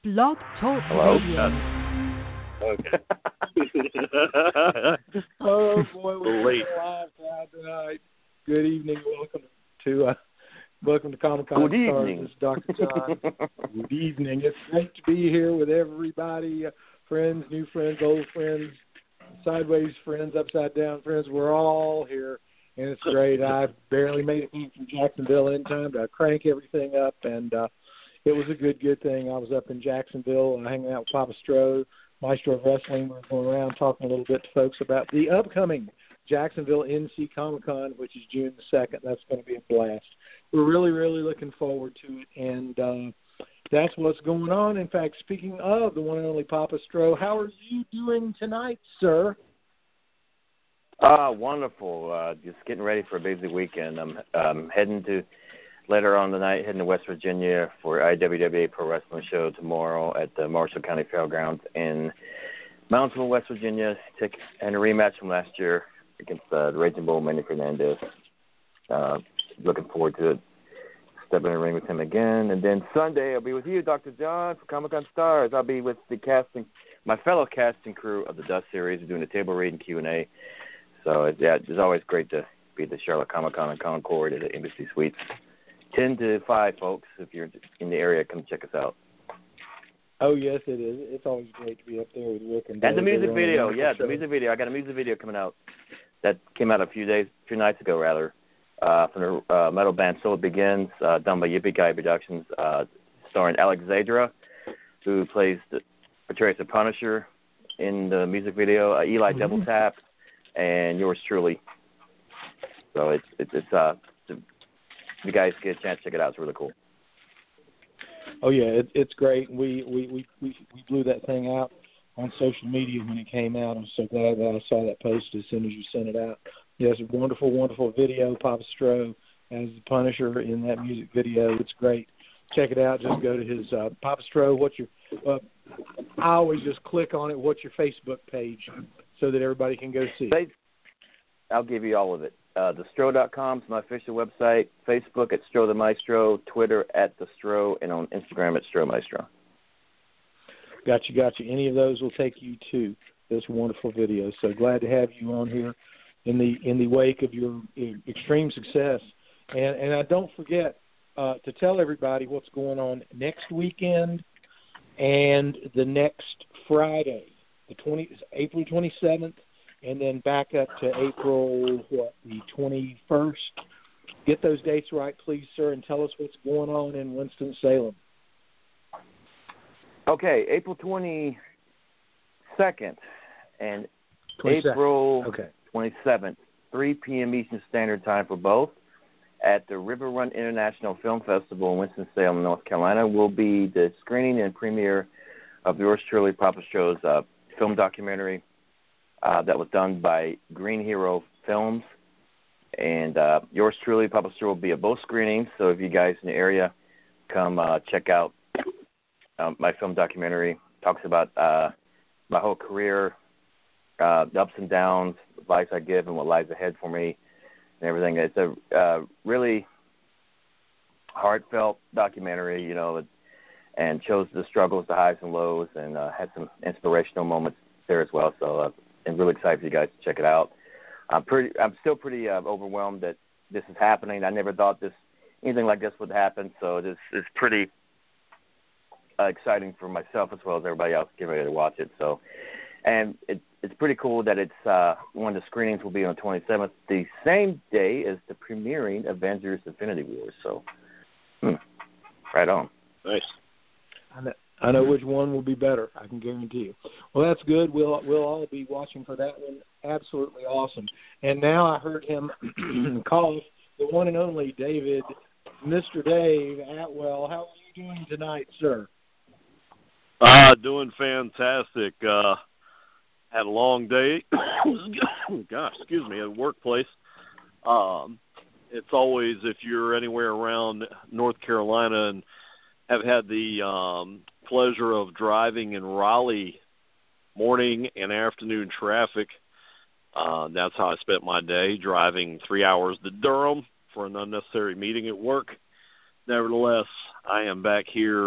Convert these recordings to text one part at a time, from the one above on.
Blog Talk Hello? Radio. Okay. Oh boy, we're Late. live tonight. Good evening. Welcome to Comic Con. Good evening. This is Dr. John. Good evening. It's great to be here with everybody, friends, new friends, old friends, sideways friends, upside down friends. We're all here, and it's great. I barely made it home from Jacksonville in time to crank everything up, and it was a good thing. I was up in Jacksonville hanging out with Papa Stroh, Maestro of Wrestling. We're going around talking a little bit to folks about the upcoming Jacksonville NC Comic Con, which is June the 2nd. That's going to be a blast. We're really, really looking forward to it, and that's what's going on. In fact, speaking of the one and only Papa Stroh, how are you doing tonight, sir? Wonderful. Just getting ready for a busy weekend. I'm heading to, later on tonight, heading to West Virginia for IWWA Pro Wrestling Show tomorrow at the Marshall County Fairgrounds in Moundsville, West Virginia, and a rematch from last year against the Raging Bull, Manny Fernandez. Looking forward to it. Stepping in the ring with him again. And then Sunday, I'll be with you, Dr. John, for Comic-Con Stars. I'll be with my fellow casting crew of the Dust series, doing the table read and Q&A. So, it's always great to be at the Charlotte Comic-Con in Concord at the Embassy Suites. 10 to 5, folks. If you're in the area, come check us out. Oh, yes, it is. It's always great to be up there with Rick and Dave. And the music video. Yeah, the music video. I got a music video coming out that came out a few nights ago, rather, from the metal band So It Begins, done by Yippee Guy Productions, starring Alexandra, who portrays the Punisher in the music video, Eli Double Tap, and yours truly. So it's if you guys get a chance, check it out. It's really cool. Oh yeah, it's great. We blew that thing out on social media when it came out. I'm so glad that I saw that post as soon as you sent it out. Yes, a wonderful, wonderful video. Papa Stroh as the Punisher in that music video. It's great. Check it out. Just go to his Papa Stroh. I always just click on it. What's your Facebook page so that everybody can go see it? I'll give you all of it. TheStro.com is my official website. Facebook at Stro the Maestro. Twitter at The Stro. And on Instagram at Stro Maestro. Gotcha. Any of those will take you to this wonderful video. So glad to have you on here in the wake of your extreme success. And I don't forget to tell everybody what's going on next weekend and the next Friday, April 27th. And then back up to April, the 21st. Get those dates right, please, sir, and tell us what's going on in Winston-Salem. Okay, April 22nd and 22nd. April Okay. 27th, 3 p.m. Eastern Standard Time for both, at the River Run International Film Festival in Winston-Salem, North Carolina, will be the screening and premiere of yours truly, Papa Stroh's film documentary. That was done by Green Hero Films. And yours truly, Papa Stroh, will be at both screenings. So if you guys in the area, come check out my film documentary. Talks about my whole career, the ups and downs, advice I give, and what lies ahead for me and everything. It's a really heartfelt documentary, and shows the struggles, the highs and lows, and had some inspirational moments there as well. So I'm really excited for you guys to check it out. I'm still pretty overwhelmed that this is happening. I never thought anything like this would happen. So this is pretty exciting for myself as well as everybody else getting ready to watch it. So, and it's pretty cool that it's one of the screenings will be on the 27th, the same day as the premiering Avengers: Infinity Wars. So, right on. Nice. I know which one will be better. I can guarantee you. Well, that's good. We'll all be watching for that one. Absolutely awesome. And now I heard him call the one and only David, Mr. Dave Atwell. How are you doing tonight, sir? Doing fantastic. Had a long day. Gosh, excuse me, at workplace. It's always, if you're anywhere around North Carolina and have had the pleasure of driving in Raleigh morning and afternoon traffic, that's how I spent my day, driving 3 hours to Durham for an unnecessary meeting at work. Nevertheless, I am back here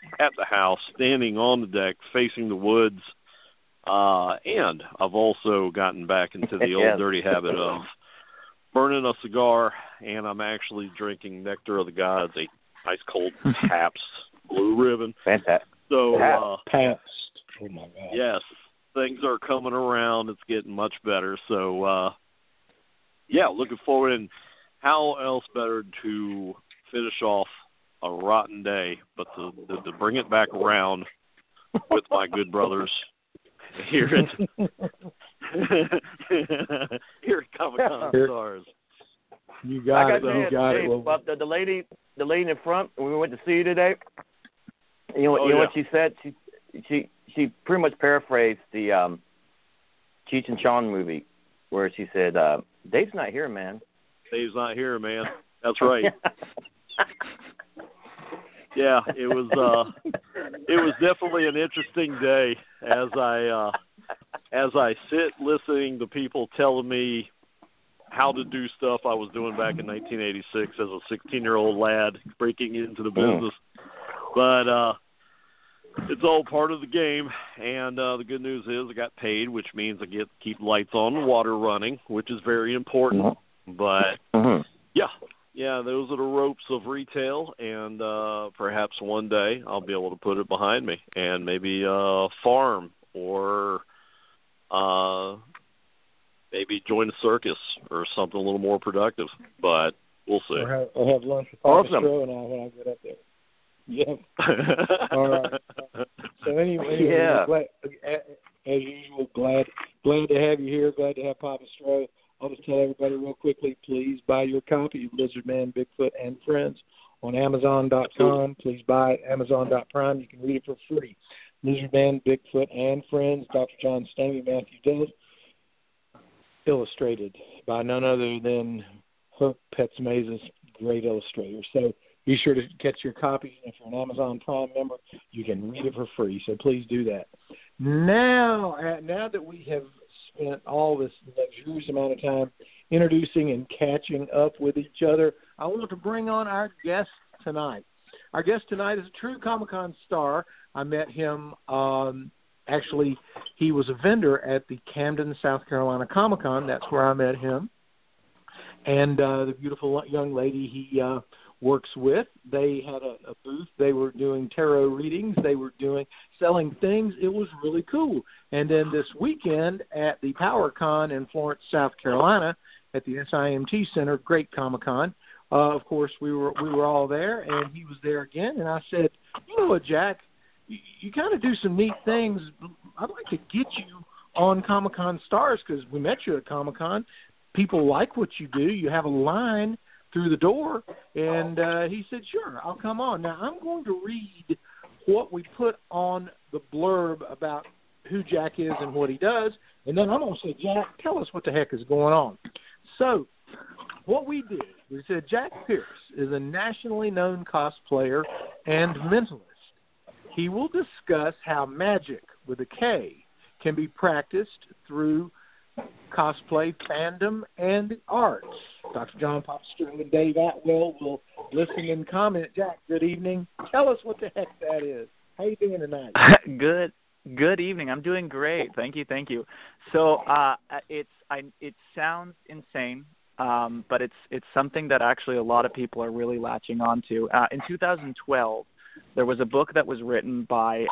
at the house, standing on the deck, facing the woods. And I've also gotten back into the old dirty habit of burning a cigar, and I'm actually drinking Nectar of the Gods, a ice cold Pabst Blue Ribbon. Fantastic. So, Pabst. Oh my God. Yes, things are coming around. It's getting much better. So, looking forward. And how else better to finish off a rotten day, but to bring it back around with my good brothers here at Comic-Con Stars. You got it. You got it. Well, the lady in front, we went to see you today. You know what she said? She pretty much paraphrased the Cheech and Chong movie, where she said, "Dave's not here, man." Dave's not here, man. That's right. Yeah, it was definitely an interesting day as I sit listening to people telling me how to do stuff I was doing back in 1986 as a 16-year-old lad breaking into the business. But it's all part of the game, and the good news is I got paid, which means I get to keep lights on and water running, which is very important. But, yeah, those are the ropes of retail, and perhaps one day I'll be able to put it behind me and maybe farm or maybe join a circus or something a little more productive. But we'll see. I'll have lunch with Papa Stro and when I get up there. Yeah. All right. So anyway, glad, as usual, glad to have you here. Glad to have Papa Stro. I'll just tell everybody real quickly, please buy your copy of Lizard Man, Bigfoot, and Friends on Amazon.com. Please buy it. Amazon.prime. You can read it for free. Lizard Man, Bigfoot, and Friends. Dr. John Stamey, Matthew Dillard. Illustrated by none other than Herc Pets Mazes, great illustrator. So be sure to catch your copy. If you're an Amazon Prime member, you can read it for free. So please do that. Now that we have spent all this luxurious amount of time introducing and catching up with each other, I want to bring on our guest tonight. Our guest tonight is a true Comic-Con star. I met him, actually, he was a vendor at the Camden, South Carolina Comic-Con. That's where I met him. And the beautiful young lady he works with, they had a booth. They were doing tarot readings. They were selling things. It was really cool. And then this weekend at the PowerCon in Florence, South Carolina, at the SIMT Center, great Comic-Con. Of course, we were all there, and he was there again. And I said, you know what, Jack, you kind of do some neat things. I'd like to get you on Comic-Con Stars because we met you at Comic-Con. People like what you do. You have a line through the door. And he said, sure, I'll come on. Now, I'm going to read what we put on the blurb about who Jack is and what he does. And then I'm going to say, Jack, tell us what the heck is going on. So what we did, we said Jack Pierce is a nationally known cosplayer and mentalist. He will discuss how magic with a K can be practiced through cosplay, fandom, and the arts. Dr. John Popster and Dave Atwell will listen and comment. Jack, good evening. Tell us what the heck that is. How you doing tonight? Good evening. I'm doing great. Thank you. So it sounds insane, but it's something that actually a lot of people are really latching onto. In 2012, there was a book that was written by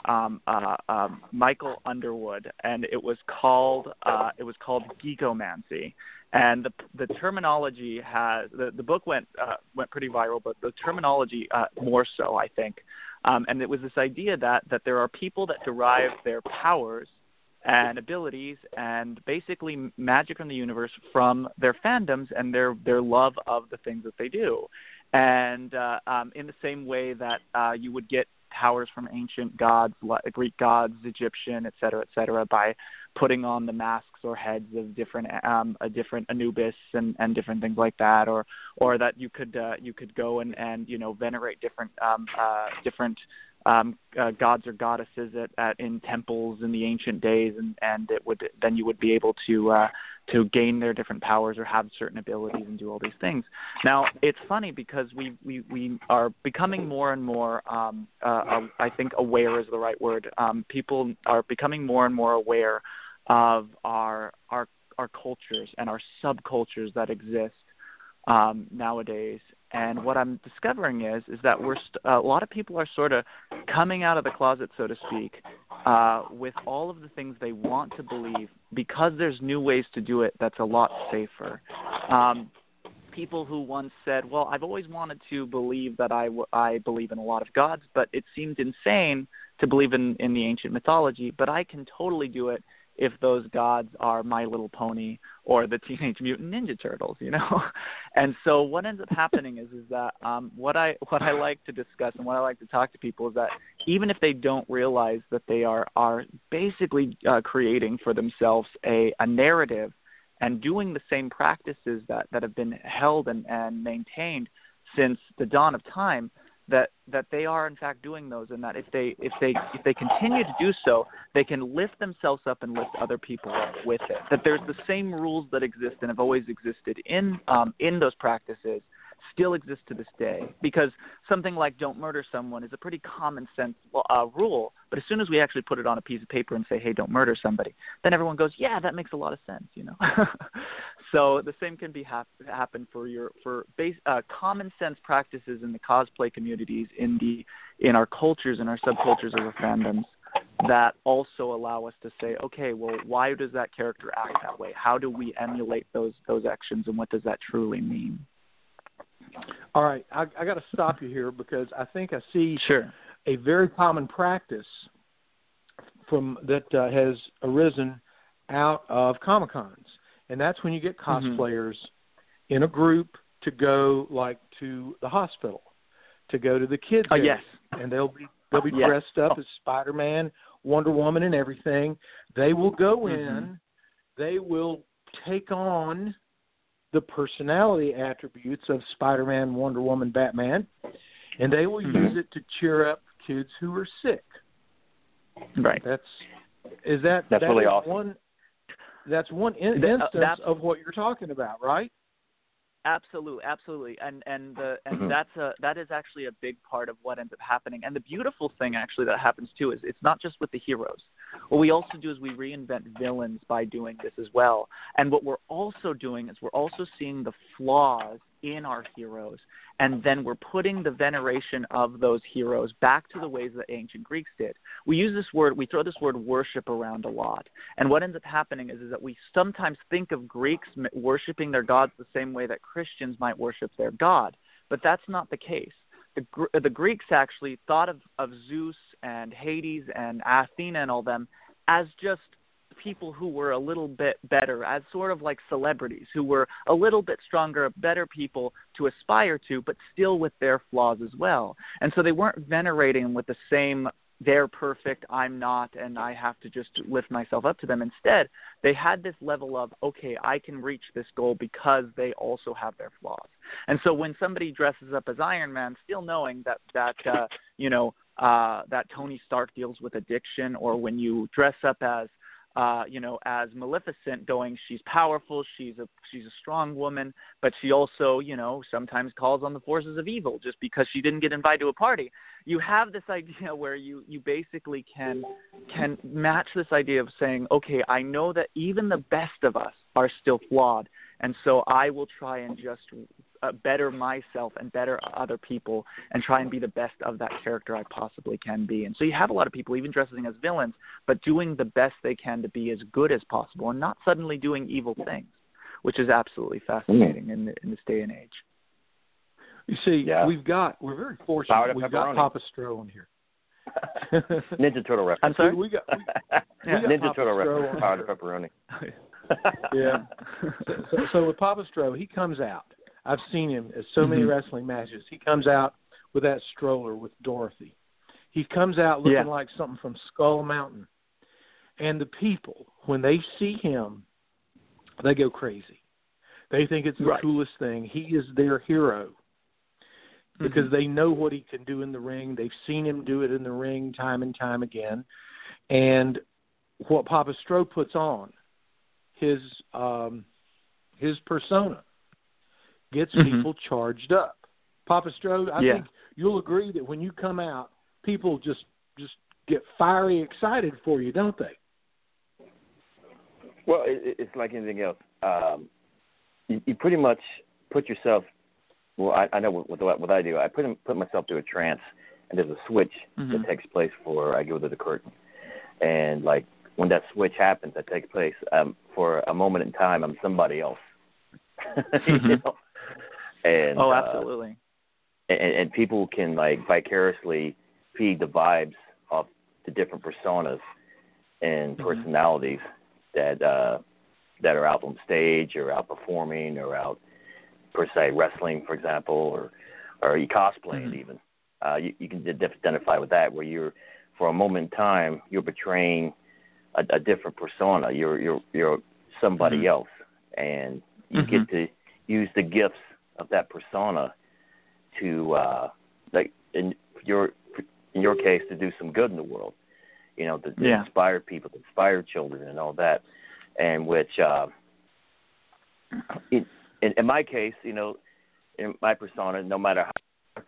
Michael Underwood, and it was called Geekomancy. And the terminology the book went pretty viral, but the terminology more so, I think. And it was this idea that there are people that derive their powers and abilities and basically magic from the universe from their fandoms and their love of the things that they do. And in the same way that you would get powers from ancient gods, Greek gods, Egyptian, et cetera, by putting on the masks or heads of different Anubis and different things like that, or that you could go and venerate different gods or goddesses in temples in the ancient days, and you would be able to gain their different powers or have certain abilities and do all these things. Now, it's funny because we are becoming more and more, I think aware is the right word. People are becoming more and more aware of our cultures and our subcultures that exist nowadays. And what I'm discovering is that a lot of people are sort of coming out of the closet, so to speak, with all of the things they want to believe, because there's new ways to do it that's a lot safer. People who once said, well, I've always wanted to believe that I believe in a lot of gods, but it seemed insane to believe in the ancient mythology, but I can totally do it if those gods are My Little Pony or the Teenage Mutant Ninja Turtles, you know? And so what ends up happening is that what I like to discuss and what I like to talk to people is that even if they don't realize that they are basically creating for themselves a narrative and doing the same practices that have been held and maintained since the dawn of time, that they are in fact doing those, and that if they continue to do so, they can lift themselves up and lift other people up with it. That there's the same rules that exist and have always existed in those practices still exist to this day. Because something like don't murder someone is a pretty common sense rule, but as soon as we actually put it on a piece of paper and say, hey, don't murder somebody, then everyone goes, yeah, that makes a lot of sense, you know. So the same can be happen for common sense practices in the cosplay communities, in our cultures and our subcultures of our fandoms, that also allow us to say, okay, well, why does that character act that way? How do we emulate those actions, and what does that truly mean? All right, I got to stop you here because I think I see Sure. a very common practice that has arisen out of Comic-Cons, and that's when you get cosplayers in a group to go like to the hospital, to go to the kids' area, yes, and they'll be dressed up as Spider-Man, Wonder Woman, and everything. They will go in, they will take on the personality attributes of Spider-Man, Wonder Woman, Batman, and they will use it to cheer up kids who are sick. Right. That's really awesome. That's one instance of what you're talking about, right? Absolutely, and that is actually a big part of what ends up happening. And the beautiful thing actually that happens too is it's not just with the heroes. What we also do is we reinvent villains by doing this as well. And what we're also doing is we're also seeing the flaws in our heroes, and then we're putting the veneration of those heroes back to the ways that ancient Greeks did. We throw this word worship around a lot, and what ends up happening is that we sometimes think of Greeks worshiping their gods the same way that Christians might worship their God, but that's not the case. The Greeks actually thought of Zeus and Hades and Athena and all them as just people who were a little bit better, as sort of like celebrities, who were a little bit stronger, better people to aspire to, but still with their flaws as well. And so they weren't venerating with the same, they're perfect, I'm not, and I have to just lift myself up to them. Instead, they had this level of, okay, I can reach this goal because they also have their flaws. And so when somebody dresses up as Iron Man, still knowing that Tony Stark deals with addiction, or when you dress up as Maleficent, going, she's powerful, she's a strong woman, but she also, sometimes calls on the forces of evil just because she didn't get invited to a party. You have this idea where you basically can match this idea of saying, okay, I know that even the best of us are still flawed, and so I will try and just better myself and better other people and try and be the best of that character I possibly can be. And so you have a lot of people even dressing as villains, but doing the best they can to be as good as possible and not suddenly doing evil things, which is absolutely fascinating in this day and age. You see, we're very fortunate. We've got Papa Stro in here. Ninja Turtle reference. I'm sorry? We got Ninja Turtle Stro reference. Power to pepperoni. Yeah. So with Papa Stro, he comes out. I've seen him at so many wrestling matches. He comes out with that stroller with Dorothy. He comes out looking like something from Skull Mountain. And the people, when they see him, they go crazy. They think it's the coolest thing. He is their hero. because they know what he can do in the ring. They've seen him do it in the ring time and time again. And what Papa Stro puts on, his persona, gets people charged up. Papa Stro, I think you'll agree that when you come out, people just get fiery excited for you, don't they? Well, it's like anything else. You pretty much put yourself. Well, I know what I do. I put myself to a trance, and there's a switch that takes place before I go to the curtain. And like when that switch happens, that takes place for a moment in time. I'm somebody else. You know? And absolutely. And people can like vicariously feed the vibes of the different personas and personalities that are out on stage or out performing or out per se wrestling, for example, or you cosplaying even. You can identify with that, where you're for a moment in time you're portraying a different persona. You're somebody else, and you get to use the gifts of that persona to like in your case to do some good in the world. You know, to inspire people, to inspire children, and all that. And which, in my case, you know, in my persona, no matter how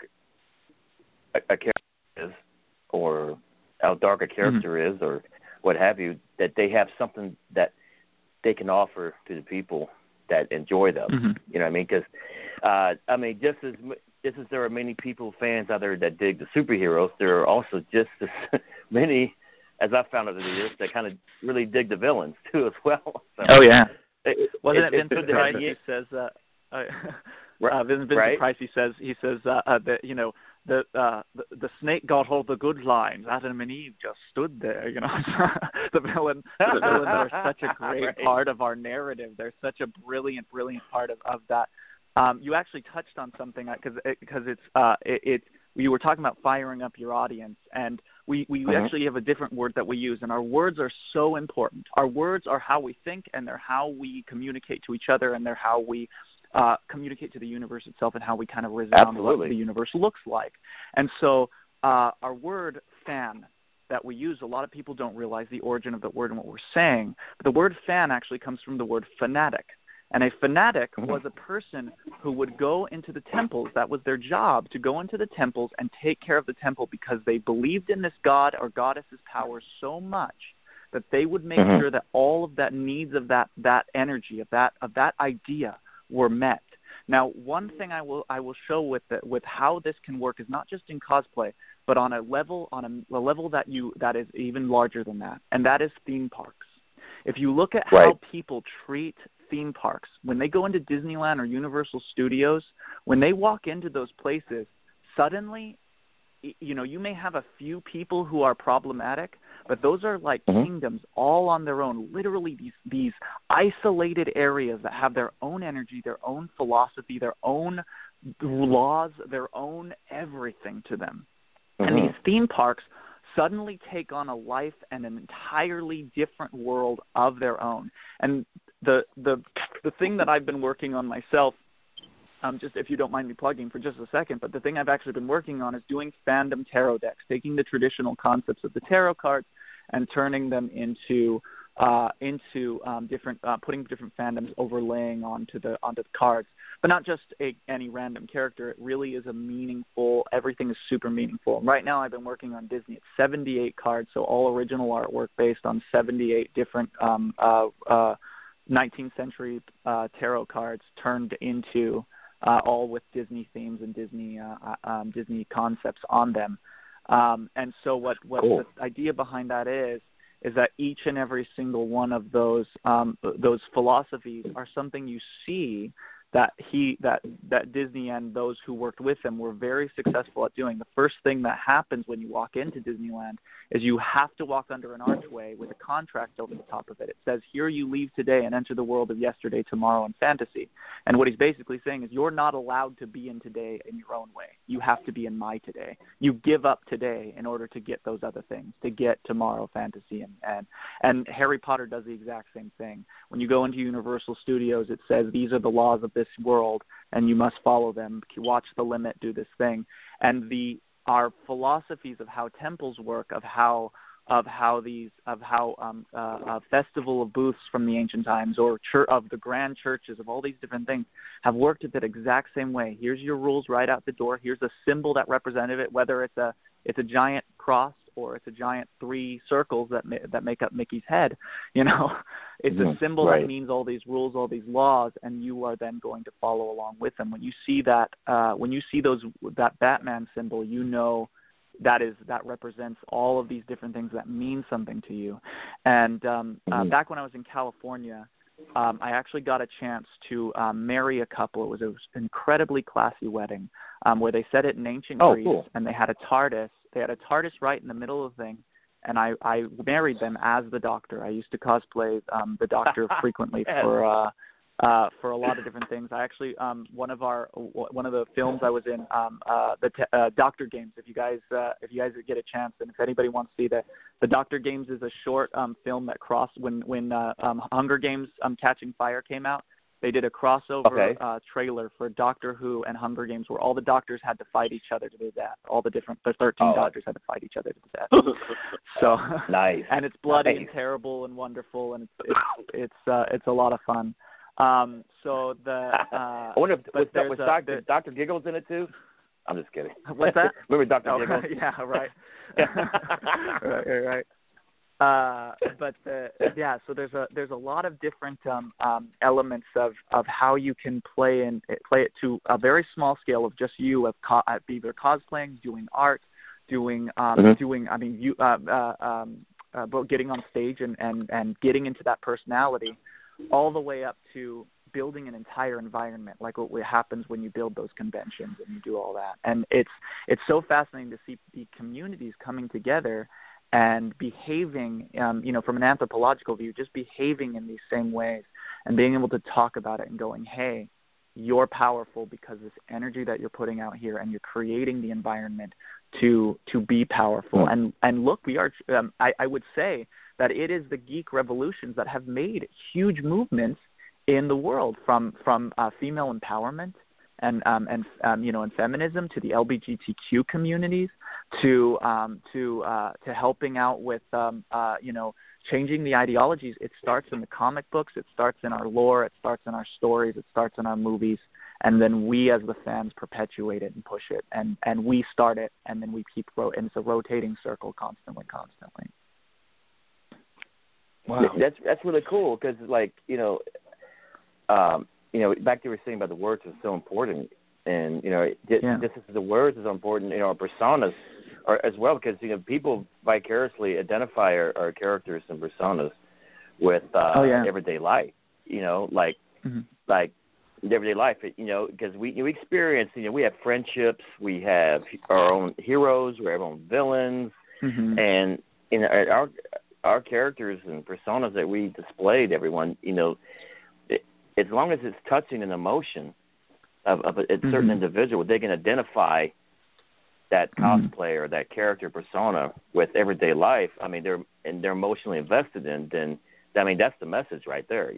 a character is, or how dark a character is, or what have you, that they have something that they can offer to the people that enjoy them. You know what I mean? Because, I mean, just as there are many people, fans out there that dig the superheroes, there are also just as many, as I've found over the years, that kind of really dig the villains too as well. So, wasn't it Vincent Price who says Vincent Price? He says that, you know, the snake got all the good lines. Adam and Eve just stood there. You know, the villains are such a great part of our narrative. They're such a brilliant part of that. You actually touched on something because it's you were talking about firing up your audience, and we actually have a different word that we use, and our words are so important. Our words are how we think, and they're how we communicate to each other, and they're how we communicate to the universe itself, and how we kind of resound what the universe looks like. And so our word fan that we use, a lot of people don't realize the origin of the word and what we're saying. But the word fan actually comes from the word fanatic. And a fanatic was a person who would go into the temples. That was their job, to go into the temples and take care of the temple, because they believed in this god or goddess's power so much that they would make sure that all of that needs of that energy, of that idea were met. Now, one thing I will show with how this can work is not just in cosplay, but on a level that is even larger than that, and that is theme parks. If you look at how people treat theme parks, when they go into Disneyland or Universal Studios, when they walk into those places, suddenly, you know, you may have a few people who are problematic, but those are like kingdoms all on their own, literally these isolated areas that have their own energy, their own philosophy, their own laws, their own everything to them. And these theme parks suddenly take on a life and an entirely different world of their own. And the thing that I've been working on myself, just if you don't mind me plugging for just a second, but the thing I've actually been working on is doing fandom tarot decks, taking the traditional concepts of the tarot cards and turning them into different, putting different fandoms, overlaying onto the cards. But not just any random character. It really is a meaningful, everything is super meaningful. And right now I've been working on Disney. It's 78 cards, so all original artwork based on 78 different 19th century tarot cards turned into all with Disney themes and Disney concepts on them. And so what the idea behind that is that each and every single one of those philosophies are something you see that Disney and those who worked with them were very successful at doing. The first thing that happens when you walk into Disneyland is you have to walk under an archway with a contract over the top of it. It says, here you leave today and enter the world of yesterday, tomorrow, and fantasy. And what he's basically saying is you're not allowed to be in today in your own way. You have to be in my today. You give up today in order to get those other things, to get tomorrow, fantasy, and Harry Potter does the exact same thing. When you go into Universal Studios, it says these are the laws of this world, and you must follow them. Watch the limit, do this thing. And our philosophies of how temples work, of how festival of booths from the ancient times, or of the grand churches, of all these different things, have worked the exact same way. Here's your rules right out the door. Here's a symbol that represented it, whether it's a giant cross or it's a giant 3 circles that make up Mickey's head. It's a symbol that means all these rules, all these laws, and you are then going to follow along with them. When you see that, that Batman symbol, that represents all of these different things that mean something to you. And back when I was in California, I actually got a chance to marry a couple. It was an incredibly classy wedding where they set it in ancient Greece, cool. And they had a TARDIS. They had a TARDIS right in the middle of the thing, and I married them as the Doctor. I used to cosplay the Doctor frequently for a lot of different things. I actually one of the films I was in, the Doctor Games. If you guys get a chance, and if anybody wants to see the Doctor Games is a short film that crossed when Hunger Games Catching Fire came out. They did a crossover trailer for Doctor Who and Hunger Games, where all the Doctors had to fight each other to the death. The 13 Doctors had to fight each other to the death. So nice. And it's bloody and terrible and wonderful, and it's a lot of fun. So I wonder if Dr. Giggles in it too? I'm just kidding. What's that? Remember Dr. Giggles? Yeah, right. right. So there's a lot of different elements of how you can play it to a very small scale of just you of either cosplaying, doing art, getting on stage and getting into that personality, all the way up to building an entire environment, like what happens when you build those conventions and you do all that. And it's so fascinating to see the communities coming together and behaving, from an anthropological view, just behaving in these same ways and being able to talk about it and going, hey, you're powerful because this energy that you're putting out here, and you're creating the environment to be powerful. And look, we are, I would say that it is the geek revolutions that have made huge movements in the world, from female empowerment and feminism, to the LGBTQ communities, to helping out with changing the ideologies. It starts in the comic books, it starts in our lore, it starts in our stories, it starts in our movies, and then we as the fans perpetuate it and push it, and we start it, and then we keep and it's a rotating circle constantly. Wow, that's really cool, because back to what you were saying about the words is so important, and just as the words is so important, our personas are as well, because people vicariously identify our characters and personas with everyday life, like everyday life, because we experience, we have friendships, we have our own heroes, we have our own villains, and our characters and personas that we display to everyone, as long as it's touching an emotion of a certain individual, they can identify that cosplayer, that character persona with everyday life. I mean, they're emotionally invested in. Then, that's the message right there.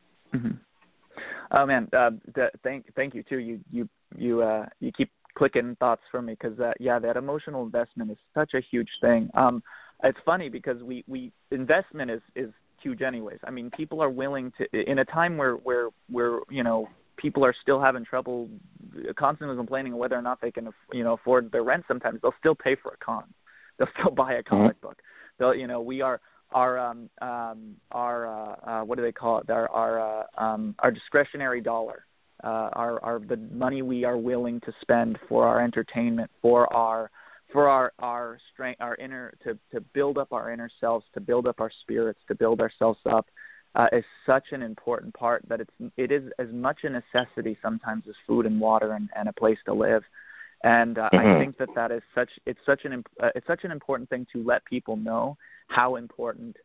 Oh man, thank you too. You keep clicking thoughts for me, because that emotional investment is such a huge thing. It's funny because investment is huge anyways. I mean, people are willing to, in a time where people are still having trouble, constantly complaining whether or not they can afford their rent. Sometimes they'll still pay for a con. They'll still buy a comic book. They'll we are our what do they call it? Our discretionary dollar, the money we are willing to spend for our entertainment, for our strength, our inner, to build up our inner selves, to build up our spirits, to build ourselves up, is such an important part that it is as much a necessity sometimes as food and water and a place to live. And I think that is it's such an important thing to let people know how important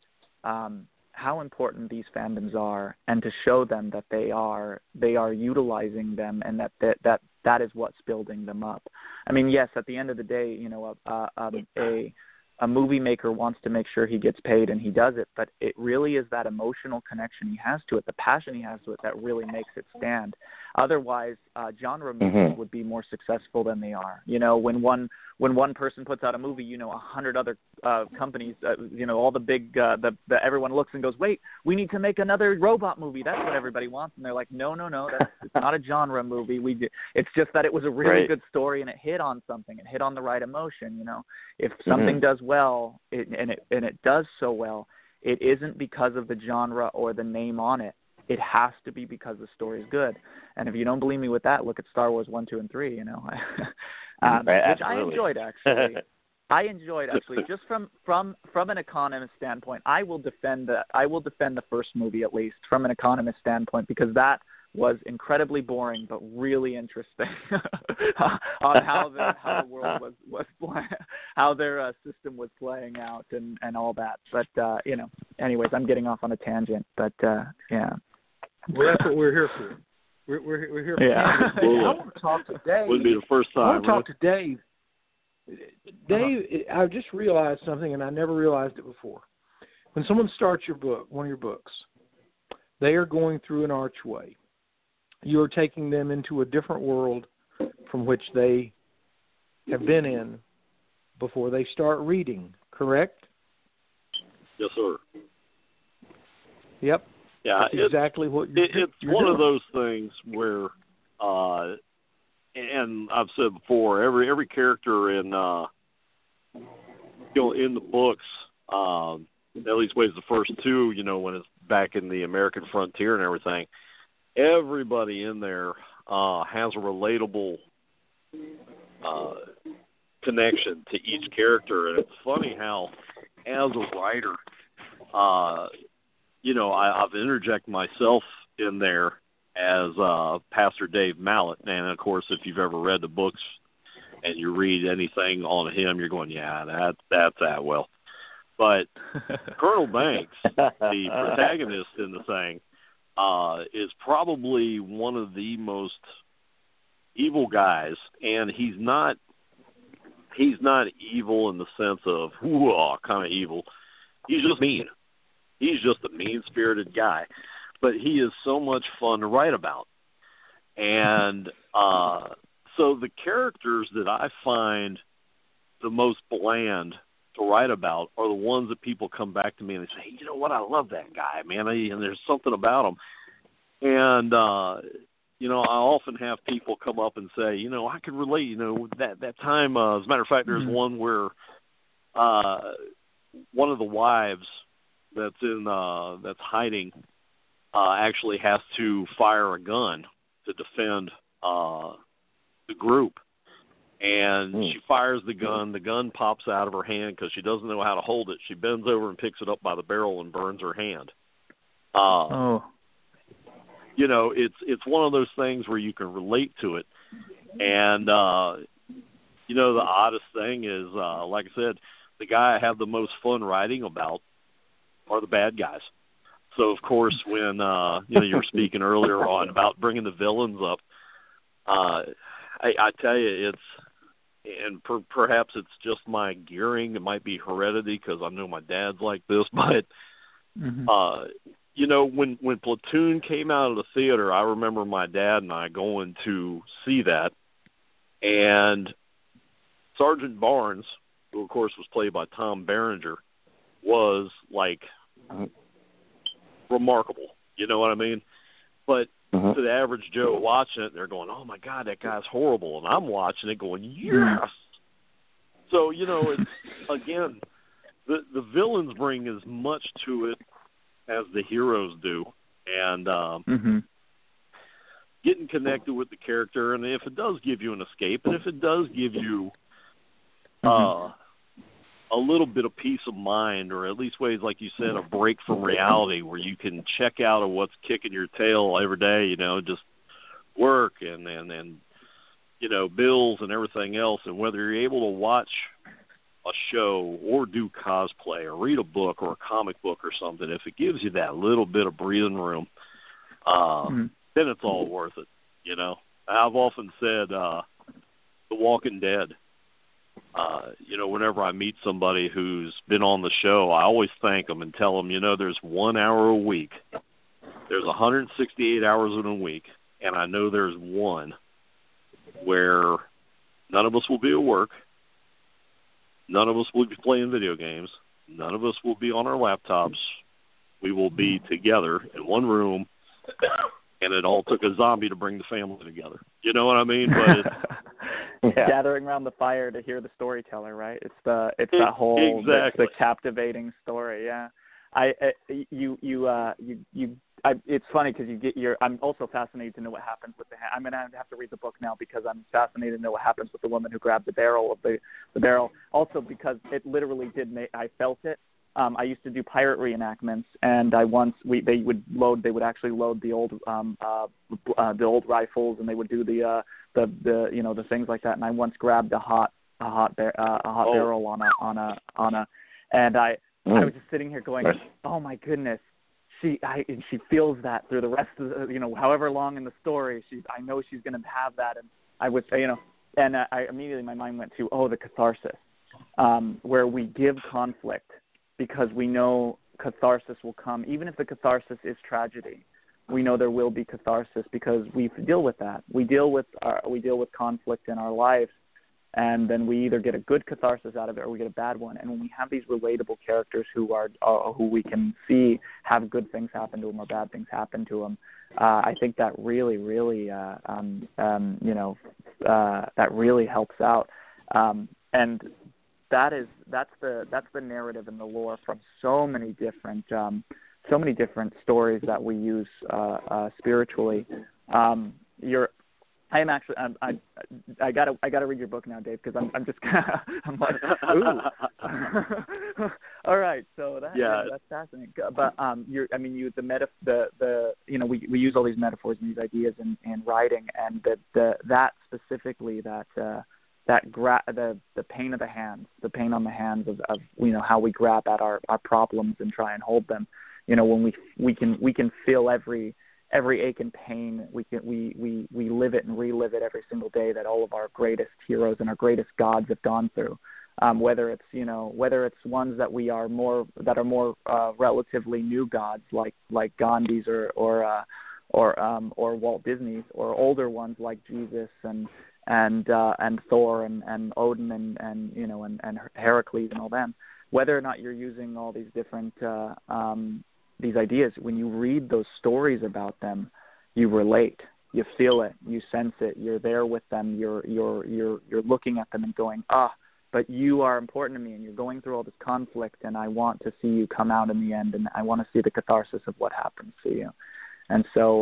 these fandoms are, and to show them that they are utilizing them, and that is what's building them up. I mean, yes, at the end of the day, a movie maker wants to make sure he gets paid and he does it, but it really is that emotional connection he has to it, the passion he has to it, that really makes it stand. Otherwise, genre movies would be more successful than they are. You know, when one person puts out a movie, you know, 100 other companies, you know, all the big, everyone looks and goes, wait, we need to make another robot movie. That's what everybody wants. And they're like, no, it's not a genre movie. It's just that it was a really good story and it hit on something. It hit on the right emotion. You know, if something does well, and it does so well, it isn't because of the genre or the name on it. It has to be because the story is good. And if you don't believe me with that, look at Star Wars 1, 2, and 3. You know, which I enjoyed actually. Just from an economist standpoint. I will defend the first movie, at least from an economist standpoint, because that was incredibly boring but really interesting on how the world was how their system was playing out and all that. But you know, anyways, I'm getting off on a tangent. But yeah. Well, that's what we're here for. We're here for. Yeah. I want to talk to Dave. Wouldn't be the first time. I want to talk to Dave. Dave, I just realized something, and I never realized it before. When someone starts your book, one of your books, they are going through an archway. You are taking them into a different world from which they have been in before they start reading, correct? Yes, sir. Yep. Yeah, that's exactly what you're it's you're one doing. of those things where, and I've said before, every character in in the books, at least ways the first two, you know, when it's back in the American frontier and everything, everybody in there has a relatable connection to each character, and it's funny how, as a writer, you know, I've interjected myself in there as Pastor Dave Mallet, and of course, if you've ever read the books and you read anything on him, you're going, yeah, that's Atwell. But Colonel Banks, the protagonist in the thing, is probably one of the most evil guys, and he's not evil in the sense of kind of evil. He's just mean. He's just a mean-spirited guy, but he is so much fun to write about. And so the characters that I find the most bland to write about are the ones that people come back to me and they say, hey, you know what, I love that guy, man, and there's something about him. And, you know, I often have people come up and say, you know, I can relate, you know, that time, as a matter of fact, there's one where one of the wives that's hiding actually has to fire a gun to defend the group. And she fires the gun pops out of her hand because she doesn't know how to hold it. She bends over and picks it up by the barrel and burns her hand. You know, it's one of those things where you can relate to it. And, you know, the oddest thing is, like I said, the guy I have the most fun writing about are the bad guys. So, of course, when, you know, you were speaking earlier on about bringing the villains up, I tell you, and perhaps it's just my gearing. It might be heredity because I know my dad's like this. But, you know, when Platoon came out of the theater, I remember my dad and I going to see that. And Sergeant Barnes, who, of course, was played by Tom Berenger, was, like, remarkable. You know what I mean? But to the average Joe watching it, they're going, oh, my God, that guy's horrible. And I'm watching it going, yes. So, you know, it's, again, the villains bring as much to it as the heroes do. And getting connected with the character, and if it does give you an escape, and if it does give you a little bit of peace of mind, or at least ways, like you said, a break from reality where you can check out of what's kicking your tail every day, you know, just work and you know, bills and everything else. And whether you're able to watch a show or do cosplay or read a book or a comic book or something, if it gives you that little bit of breathing room, then it's all worth it, you know. I've often said The Walking Dead whenever I meet somebody who's been on the show, I always thank them and tell them, there's 1 hour a week. There's 168 hours in a week, and I know there's one where none of us will be at work, none of us will be playing video games, none of us will be on our laptops. We will be together in one room, and it all took a zombie to bring the family together. You know what I mean? But gathering around the fire to hear the storyteller, right? It's that whole exactly. the captivating story. Yeah, it's funny because I'm also fascinated to know what happens with the hand. I'm gonna have to read the book now because I'm fascinated to know what happens with the woman who grabbed the barrel of the barrel. Also because it literally did I felt it. I used to do pirate reenactments, and they would actually load the old rifles, and they would do the things like that. And I once grabbed a hot barrel on a, and I was just sitting here going, oh my goodness, she feels that through the rest of the, however long in the story, I know she's going to have that, and I would say, and I immediately my mind went to the catharsis, where we give conflict. Because we know catharsis will come, even if the catharsis is tragedy. We know there will be catharsis because we deal with that. We deal with conflict in our lives, and then we either get a good catharsis out of it or we get a bad one. And when we have these relatable characters who we can see have good things happen to them or bad things happen to them, I think that really, really, that really helps out. And that's the narrative and the lore from so many different stories that we use spiritually. I gotta read your book now, Dave, because I'm just I'm like, ooh. All right, so that's fascinating. But we use all these metaphors and these ideas in writing, and that specifically the pain of the hands, the pain on the hands of how we grab at our problems and try and hold them. When we can feel every ache and pain. We live it and relive it every single day that all of our greatest heroes and our greatest gods have gone through. Whether it's ones that are more relatively new gods like Gandhi's or Walt Disney's, or older ones like Jesus and Thor and Odin and Heracles and all them. Whether or not you're using all these different these ideas, when you read those stories about them, you relate, you feel it, you sense it, you're there with them, you're looking at them and going, but you are important to me, and you're going through all this conflict, and I want to see you come out in the end, and I want to see the catharsis of what happens to you. And so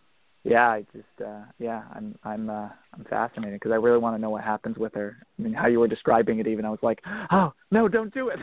I'm fascinated because I really want to know what happens with her. I mean, how you were describing it, even I was like, oh no, don't do it.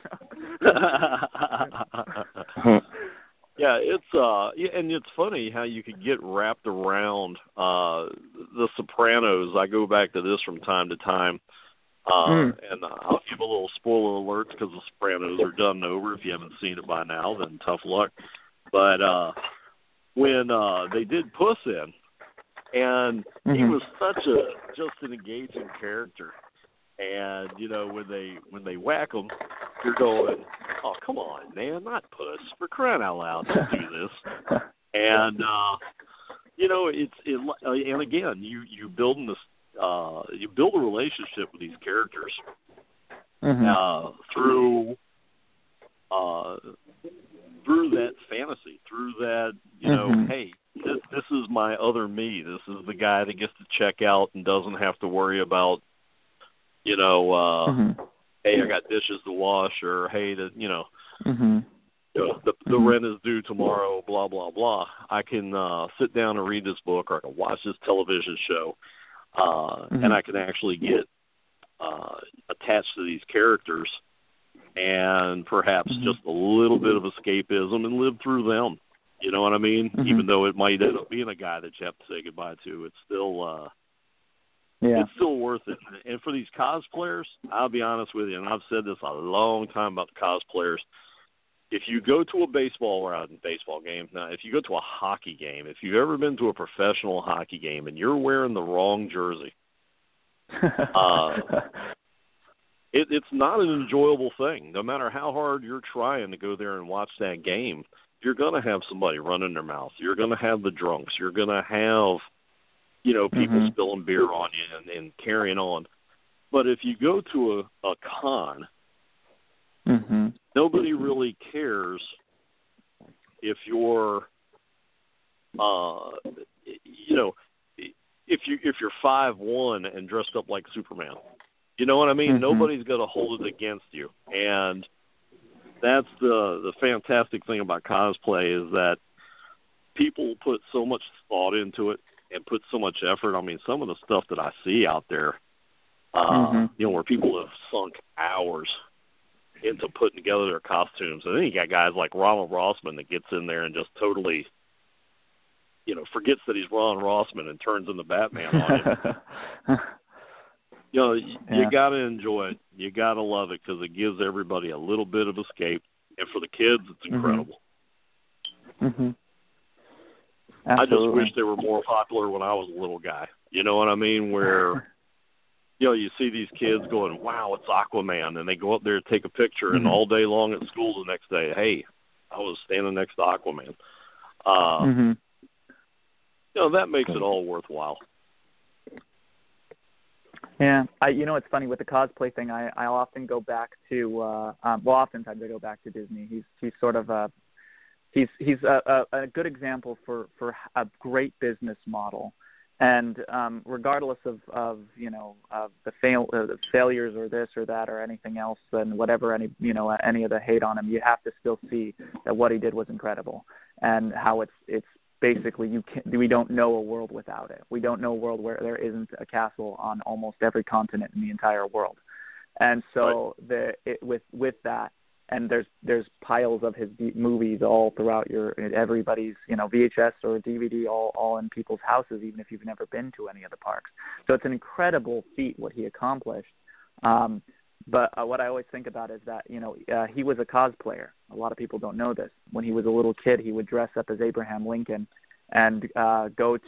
Yeah, and it's funny how you could get wrapped around The Sopranos. I go back to this from time to time, and I'll give a little spoiler alert because The Sopranos are done and over. If you haven't seen it by now, then tough luck. But when they did Puss in, and he was just an engaging character. And when they whack him, you're going, oh, come on, man, not Puss, for crying out loud, don't do this. And and again, you build a relationship with these characters through that fantasy, through that hey, this is my other me. This is the guy that gets to check out and doesn't have to worry about hey, I got dishes to wash, or hey, the rent is due tomorrow, blah blah blah. I can sit down and read this book, or I can watch this television show, and I can actually get attached to these characters, and perhaps just a little bit of escapism and live through them. You know what I mean? Even though it might end up being a guy that you have to say goodbye to, it's still it's still worth it. And for these cosplayers, I'll be honest with you, and I've said this a long time about the cosplayers. If you go to a baseball game, now if you go to a hockey game, if you've ever been to a professional hockey game and you're wearing the wrong jersey, it's not an enjoyable thing. No matter how hard you're trying to go there and watch that game, you're going to have somebody running their mouth. You're going to have the drunks. You're going to have, people spilling beer on you and carrying on. But if you go to a con, nobody really cares if you're, if you're 5'1" and dressed up like Superman. You know what I mean? Nobody's going to hold it against you. And that's the fantastic thing about cosplay is that people put so much thought into it and put so much effort. I mean, some of the stuff that I see out there, where people have sunk hours into putting together their costumes. And then you got guys like Ronald Rossman that gets in there and just totally, forgets that he's Ron Rossman and turns into Batman on him. You got to enjoy it. You got to love it because it gives everybody a little bit of escape. And for the kids, it's incredible. I just wish they were more popular when I was a little guy. You know what I mean? Where, you see these kids going, wow, it's Aquaman. And they go up there and take a picture. And all day long at school the next day, hey, I was standing next to Aquaman. That makes it all worthwhile. Yeah, it's funny with the cosplay thing. I often go back to, oftentimes I go back to Disney. He's sort of he's a good example for a great business model, and regardless of the failures or this or that or anything else, and whatever any of the hate on him, you have to still see that what he did was incredible, and how it's basically we don't know a world without it. We don't know a world where there isn't a castle on almost every continent in the entire world. And so with that, and there's piles of his movies all throughout everybody's VHS or DVD all in people's houses, even if you've never been to any of the parks. So it's an incredible feat what he accomplished. But what I always think about is that, he was a cosplayer. A lot of people don't know this. When he was a little kid, he would dress up as Abraham Lincoln and go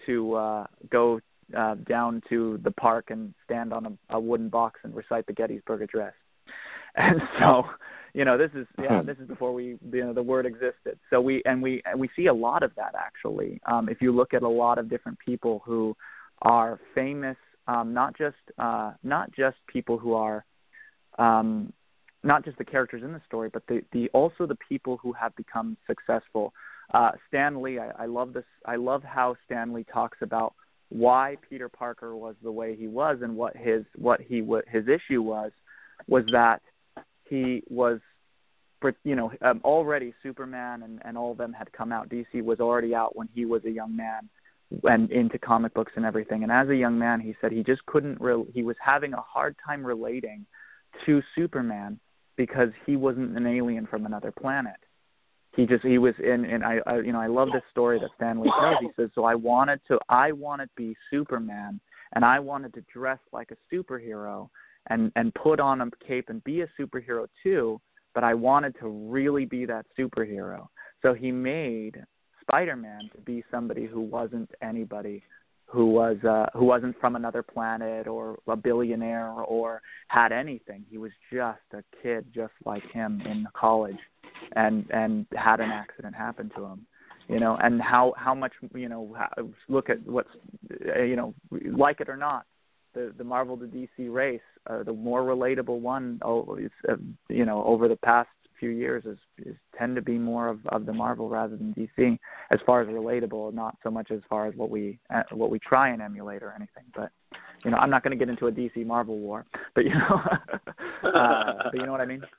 down to the park and stand on a wooden box and recite the Gettysburg Address. And so, this is before the word existed. So we see a lot of that actually. If you look at a lot of different people who are famous, not just people who are not just the characters in the story, but also the people who have become successful. Stan Lee, I love this. I love how Stan Lee talks about why Peter Parker was the way he was, and what his issue was that he was, already Superman and all of them had come out. DC was already out when he was a young man and into comic books and everything. And as a young man, he said he just couldn't. He was having a hard time relating to Superman because he wasn't an alien from another planet. He was in, and I love this story that Stan Lee tells. He says, so I wanted to be Superman, and I wanted to dress like a superhero and put on a cape and be a superhero too, but I wanted to really be that superhero. So he made Spider-Man to be somebody who wasn't anybody, who wasn't from another planet or a billionaire or had anything. He was just a kid just like him in college and had an accident happen to him. And how much, look at what's, like it or not, the Marvel to DC race, the more relatable one, over the past few years is tend to be more of the Marvel rather than DC as far as relatable, not so much as far as what we try and emulate or anything. But I'm not going to get into a DC Marvel war, but but you know what I mean.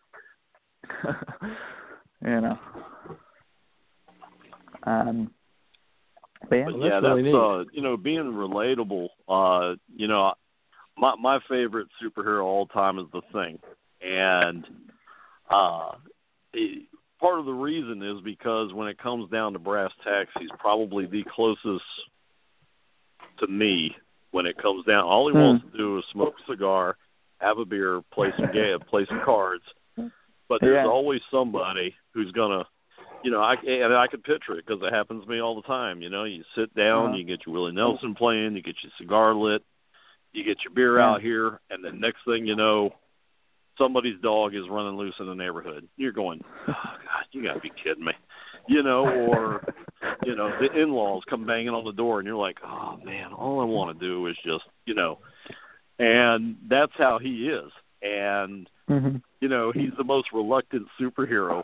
But yeah, that's really being relatable. My favorite superhero all time is The Thing, and part of the reason is because when it comes down to brass tacks, he's probably the closest to me when it comes down. All he wants to do is smoke a cigar, have a beer, play some cards. But there's always somebody who's gonna, I can picture it because it happens to me all the time. You sit down, you get your Willie Nelson playing, you get your cigar lit, you get your beer out here, and the next thing you know, somebody's dog is running loose in the neighborhood. You're going, oh, God, you got to be kidding me. You know, or, you know, the in-laws come banging on the door, and you're like, oh, man, all I want to do is just, you know. And that's how he is. And, you know, he's the most reluctant superhero.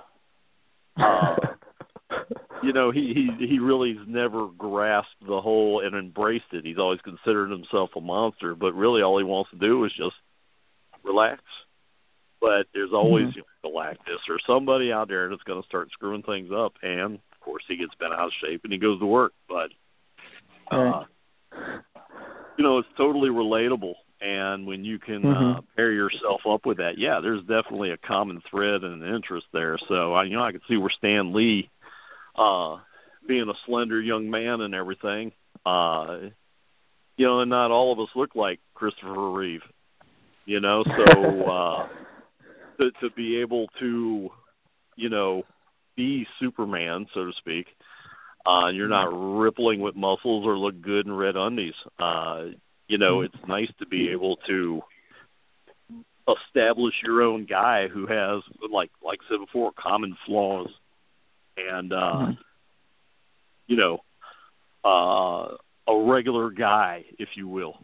You know, he really's never grasped the whole and embraced it. He's always considered himself a monster, but really all he wants to do is just relax. But there's always Galactus or somebody out there that's going to start screwing things up, and of course he gets bent out of shape and he goes to work. But you know, it's totally relatable, and when you can pair yourself up with that, yeah, there's definitely a common thread and an interest there. So I can see where Stan Lee, being a slender young man and everything, you know, and not all of us look like Christopher Reeve, you know, so to be able to, you know, be Superman, so to speak, you're not rippling with muscles or look good in red undies. You know, it's nice to be able to establish your own guy who has, like I said before, common flaws. And, you know, a regular guy, if you will.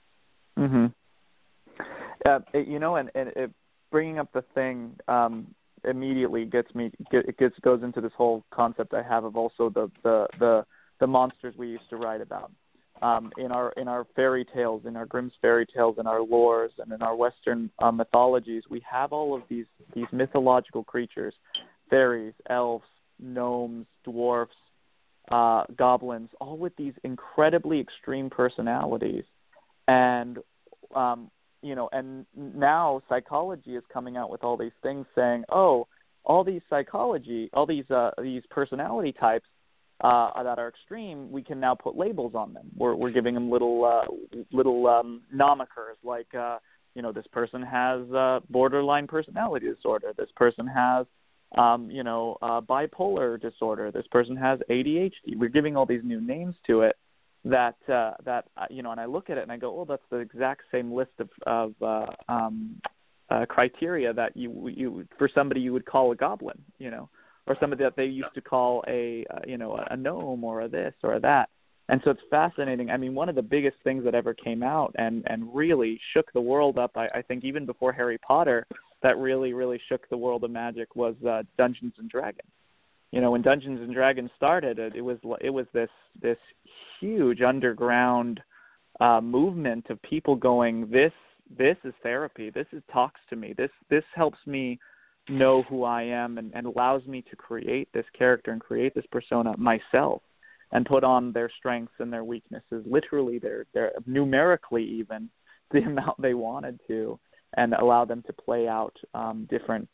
You know, and it, bringing up the thing immediately goes into this whole concept I have of also the monsters we used to write about. In our fairy tales, in our Grimm's fairy tales, in our lores, and in our Western mythologies, we have all of these mythological creatures, fairies, elves, gnomes, dwarfs, goblins, all with these incredibly extreme personalities. And, you know, and now psychology is coming out with all these things saying, oh, all these personality types that are extreme, we can now put labels on them. We're giving them little nomenkers, like, you know, this person has borderline personality disorder. This person has bipolar disorder. This person has ADHD. We're giving all these new names to it that you know, and I look at it and I go, oh, that's the exact same list of criteria that you for somebody you would call a goblin, you know, or somebody that they used to call a gnome or a this or a that. And so it's fascinating. I mean, one of the biggest things that ever came out and really shook the world up, I think even before Harry Potter, that really, really shook the world of magic was Dungeons and Dragons. You know, when Dungeons and Dragons started, it was this huge underground movement of people going, this is therapy. This talks to me. This helps me know who I am and allows me to create this character and create this persona myself and put on their strengths and their weaknesses, literally their numerically even, the amount they wanted to, and allow them to play out different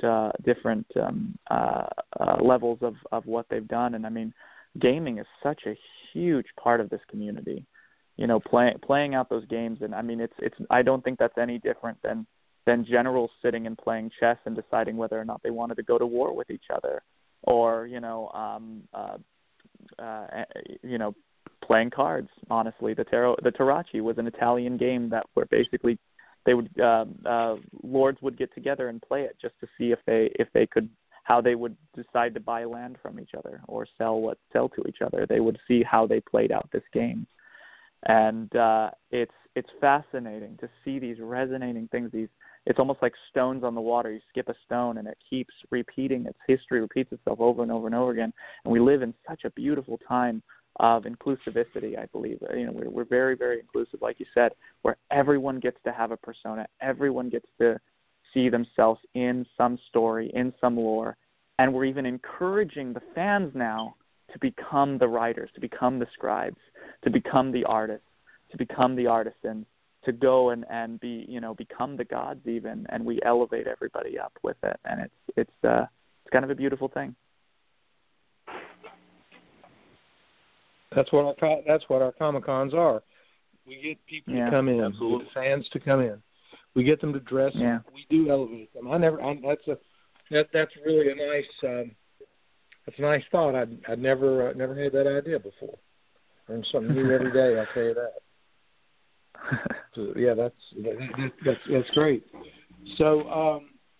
levels of what they've done. And I mean, gaming is such a huge part of this community. You know, playing out those games, and I mean, it's I don't think that's any different than generals sitting and playing chess and deciding whether or not they wanted to go to war with each other, or playing cards. Honestly, the Tarocchi was an Italian game that where basically they would lords would get together and play it just to see if they could, how they would decide to buy land from each other or sell to each other. They would see how they played out this game, and it's fascinating to see these resonating things. It's almost like stones on the water. You skip a stone and it keeps repeating. Its history repeats itself over and over and over again. And we live in such a beautiful time of inclusivity, I believe. You know, we're very, very inclusive, like you said, where everyone gets to have a persona. Everyone gets to see themselves in some story, in some lore. And we're even encouraging the fans now to become the writers, to become the scribes, to become the artists, to become the artisans, to go and be, you know, become the gods even, and we elevate everybody up with it, and it's kind of a beautiful thing. That's what our Comic-Cons are. We get people to come in, we get fans to come in. We get them to dress. Yeah. We do elevate them. That's really a nice. That's a nice thought. I'd never had that idea before. Learn something new every day. I'll tell you that. So, yeah, that's great. So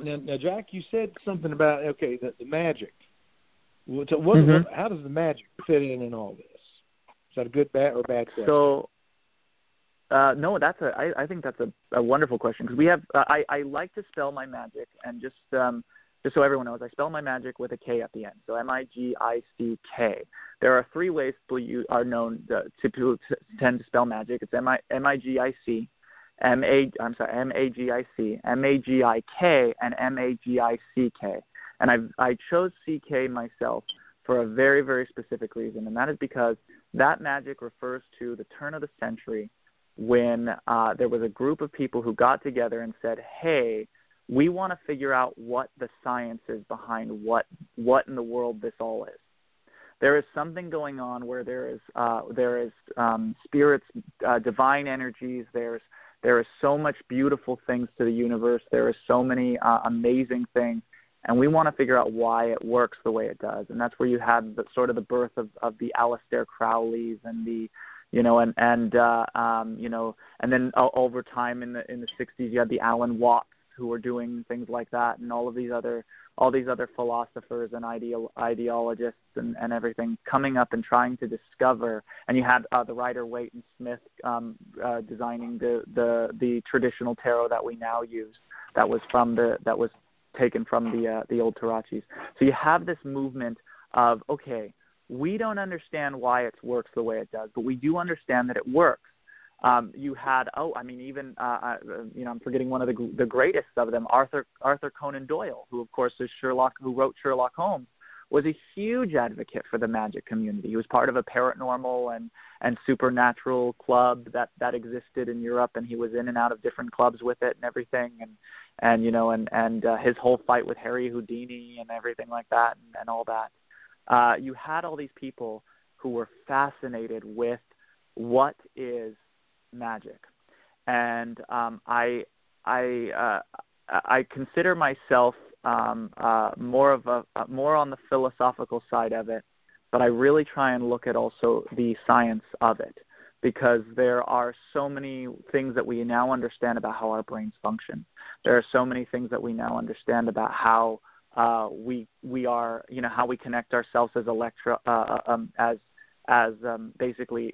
Now, Jack, you said something about the magic. How does the magic fit in all this? Is that a good, bad, or bad question? So, no, I think that's a wonderful question, because we have. I like to spell my magic, and just so everyone knows, I spell my magic with a K at the end. So M-I-G-I-C-K. There are three ways people are tend to spell magic. It's M-I-G-I-C, M-A-G-I-C, M-A-G-I-K, and M-A-G-I-C-K. And I chose C-K myself for a very, very specific reason, and that is because that magic refers to the turn of the century when there was a group of people who got together and said, hey, we want to figure out what the science is behind what in the world this all is. There is something going on where there is spirits, divine energies. There is so much beautiful things to the universe. There are so many amazing things, and we want to figure out why it works the way it does. And that's where you had the birth of the Aleister Crowleys and the and then over time in the 60s you had the Alan Watts who were doing things like that, and all these other philosophers and ideologists and everything coming up and trying to discover. And you had the writer Waite Smith designing the traditional tarot that we now use. That was taken from the old Tarachis. So you have this movement of, okay, we don't understand why it works the way it does, but we do understand that it works. You had, I'm forgetting one of the greatest of them, Arthur Conan Doyle, who of course is who wrote Sherlock Holmes, was a huge advocate for the magic community. He was part of a paranormal and supernatural club that existed in Europe, and he was in and out of different clubs with it and everything, and his whole fight with Harry Houdini and everything like that and all that. You had all these people who were fascinated with what is magic, and I consider myself more on the philosophical side of it, but I really try and look at also the science of it, because there are so many things that we now understand about how our brains function. There are so many things that we now understand about how we are, how we connect ourselves as basically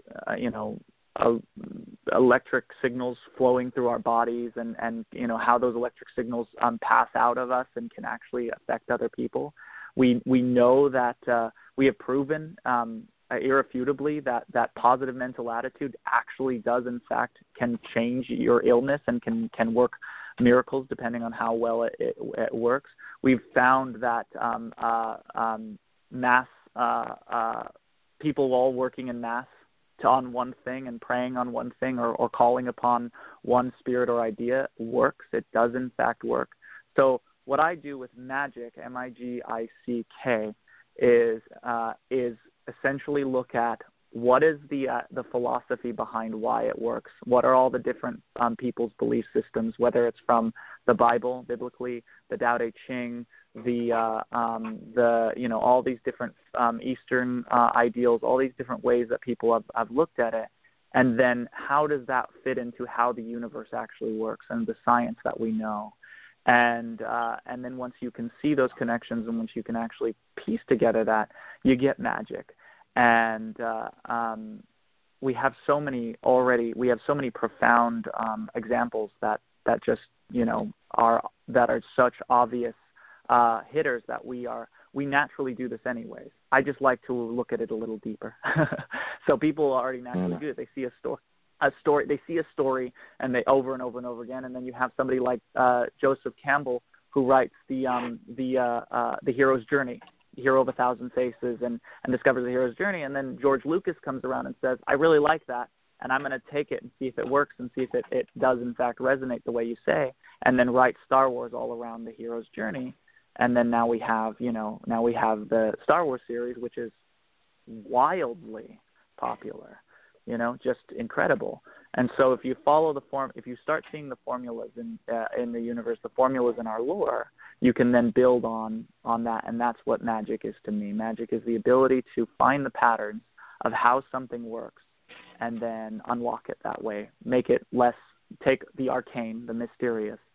electric signals flowing through our bodies, and how those electric signals pass out of us and can actually affect other people. We know that we have proven irrefutably that positive mental attitude actually does, in fact, can change your illness and can work miracles depending on how well it works. We've found that mass people all working in mass on one thing and praying on one thing or calling upon one spirit or idea works. It does in fact work. So what I do with magic, M-I-G-I-C-K, is essentially look at what is the philosophy behind why it works. What are all the different people's belief systems, whether it's from the Bible, biblically, the Tao Te Ching, all these different Eastern ideals, all these different ways that people have looked at it, and then how does that fit into how the universe actually works and the science that we know. And then once you can see those connections and once you can actually piece together that, you get magic. And we have so many profound examples that just are such obvious hitters that we naturally do this anyways. I just like to look at it a little deeper. So people already naturally do it. They see they see a story and they over and over and over again, and then you have somebody like Joseph Campbell who writes the hero's journey, Hero of a Thousand Faces, and discovers the hero's journey, and then George Lucas comes around and says, I really like that, and I'm going to take it and see if it works and see if it does in fact resonate the way you say, and then write Star Wars all around the hero's journey. And then now we have the Star Wars series, which is wildly popular, just incredible. And so if you follow if you start seeing the formulas in the universe, the formulas in our lore, you can then build on that. And that's what magic is to me. Magic is the ability to find the patterns of how something works and then unlock it that way, make it take the arcane, the mysterious,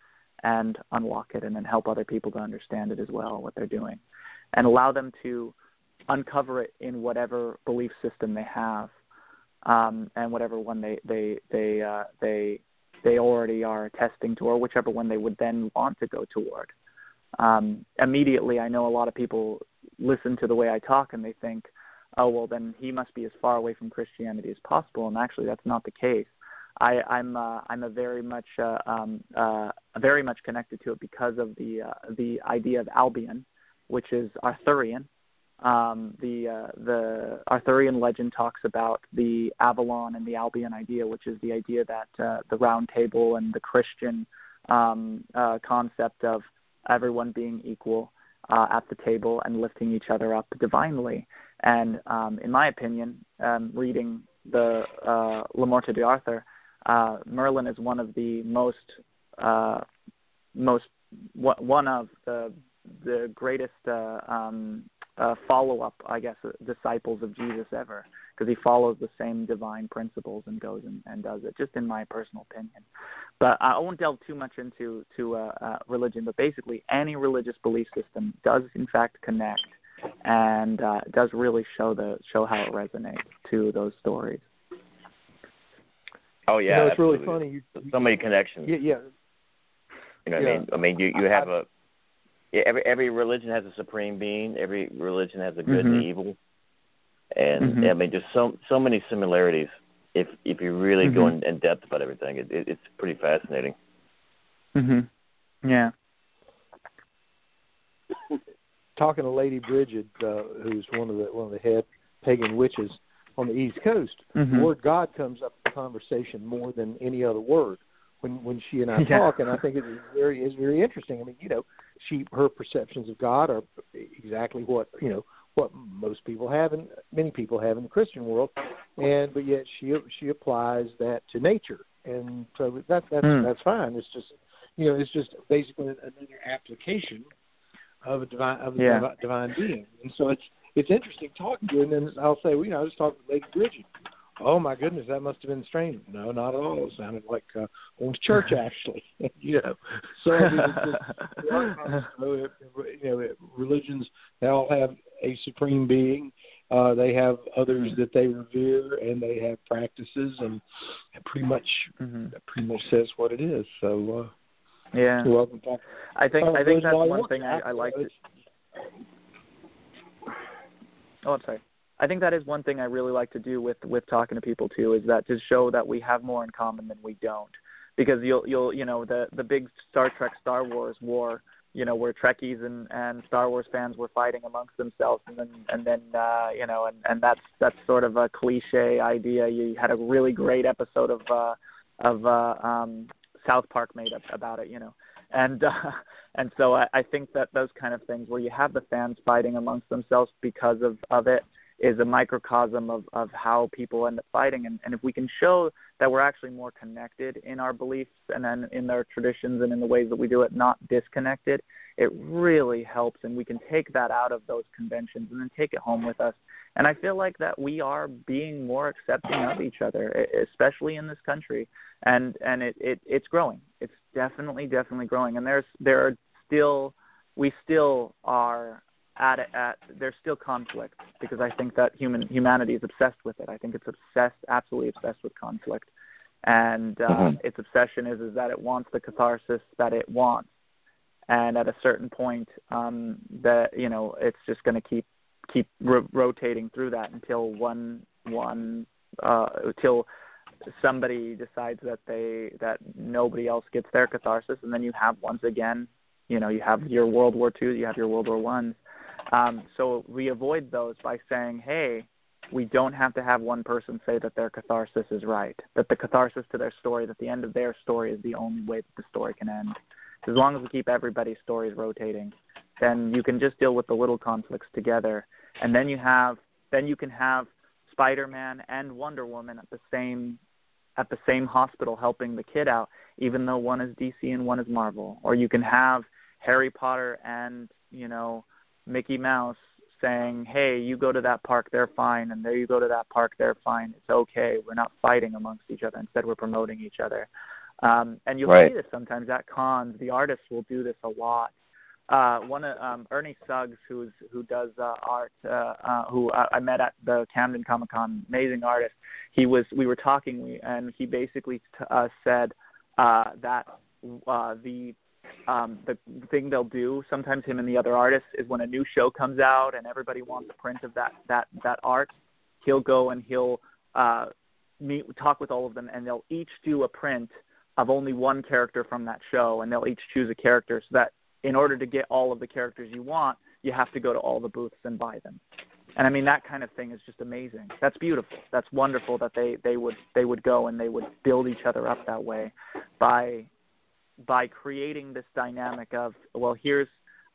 and unlock it, and then help other people to understand it as well, what they're doing, and allow them to uncover it in whatever belief system they have, and whatever one they already are attesting to, or whichever one they would then want to go toward. Immediately, I know a lot of people listen to the way I talk and they think, oh, well, then he must be as far away from Christianity as possible. And actually, that's not the case. I'm a very much connected to it because of the idea of Albion, which is Arthurian. The Arthurian legend talks about the Avalon and the Albion idea, which is the idea that the Round Table and the Christian concept of everyone being equal at the table and lifting each other up divinely. And in my opinion, reading the La Morte d'Arthur, Merlin is one of the one of the greatest follow-up, I guess, disciples of Jesus ever, because he follows the same divine principles and goes and does it, just in my personal opinion. But I won't delve too much into religion, but basically any religious belief system does in fact connect and does really show how it resonates to those stories. Oh yeah, it's absolutely. really funny. So many connections. Yeah. You know what I mean? I mean, you have every religion has a supreme being. Every religion has a good and evil, and I mean, there's so many similarities. If you really go in depth about everything, it's pretty fascinating. Yeah. Talking to Lady Bridget, who's one of the head pagan witches on the East Coast, the word God comes up in conversation more than any other word when she and I talk, and I think it's very interesting. I mean, her perceptions of God are exactly what most people have and many people have in the Christian world, but yet she applies that to nature, and so that's fine. It's just basically another application of a divine being, and so it's interesting talking to her. And then I'll say, I just talked to Lady Bridget. Oh my goodness, that must have been strange. No, not at all. It sounded like going to church actually. So I mean, religions, they all have a supreme being. They have others that they revere, and they have practices, and it pretty much says what it is. So yeah, you're welcome. I think that's one thing I like to. Oh, I'm sorry. I think that is one thing I really like to do with talking to people too, is that to show that we have more in common than we don't. Because you'll the big Star Trek Star Wars war, where Trekkies and Star Wars fans were fighting amongst themselves, and then that's sort of a cliche idea. You had a really great episode of South Park made up about it, And so I think that those kind of things where you have the fans fighting amongst themselves because of it is a microcosm of how people end up fighting. And if we can show that we're actually more connected in our beliefs and then in our traditions and in the ways that we do it, not disconnected, it really helps. And we can take that out of those conventions and then take it home with us. And I feel like that we are being more accepting of each other, especially in this country. And it's growing. It's definitely growing. And we still are there's still conflict, because I think that humanity is obsessed with it. I think it's absolutely obsessed with conflict, and its obsession is that it wants the catharsis that it wants, and at a certain point, that it's just going to keep rotating through that until until somebody decides that nobody else gets their catharsis, and then you have once again, you have your World War II, you have your World War I's. So we avoid those by saying, hey, we don't have to have one person say that their catharsis is right, that the catharsis to their story, that the end of their story is the only way that the story can end. As long as we keep everybody's stories rotating, then you can just deal with the little conflicts together. And then you can have Spider-Man and Wonder Woman at the same hospital helping the kid out, even though one is DC and one is Marvel. Or you can have Harry Potter and, Mickey Mouse saying, hey, you go to that park, they're fine, and there you go to that park, they're fine. It's okay. We're not fighting amongst each other. Instead, we're promoting each other. And you'll Right. see this sometimes at cons. The artists will do this a lot. One of Ernie Suggs, who does art, who I met at the Camden Comic Con, amazing artist. We were talking, and he basically said that the thing they'll do sometimes, him and the other artists, is when a new show comes out and everybody wants a print of that art, he'll go and he'll talk with all of them, and they'll each do a print of only one character from that show, and they'll each choose a character, so that in order to get all of the characters you want, you have to go to all the booths and buy them. And I mean, that kind of thing is just amazing. That's beautiful. That's wonderful that they would go and they would build each other up that way by creating this dynamic of, well, we're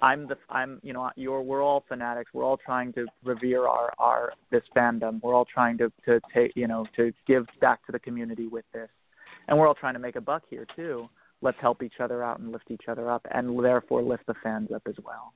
all fanatics. We're all trying to revere our this fandom. We're all trying to take, to give back to the community with this. And we're all trying to make a buck here too. Let's help each other out and lift each other up, and therefore lift the fans up as well.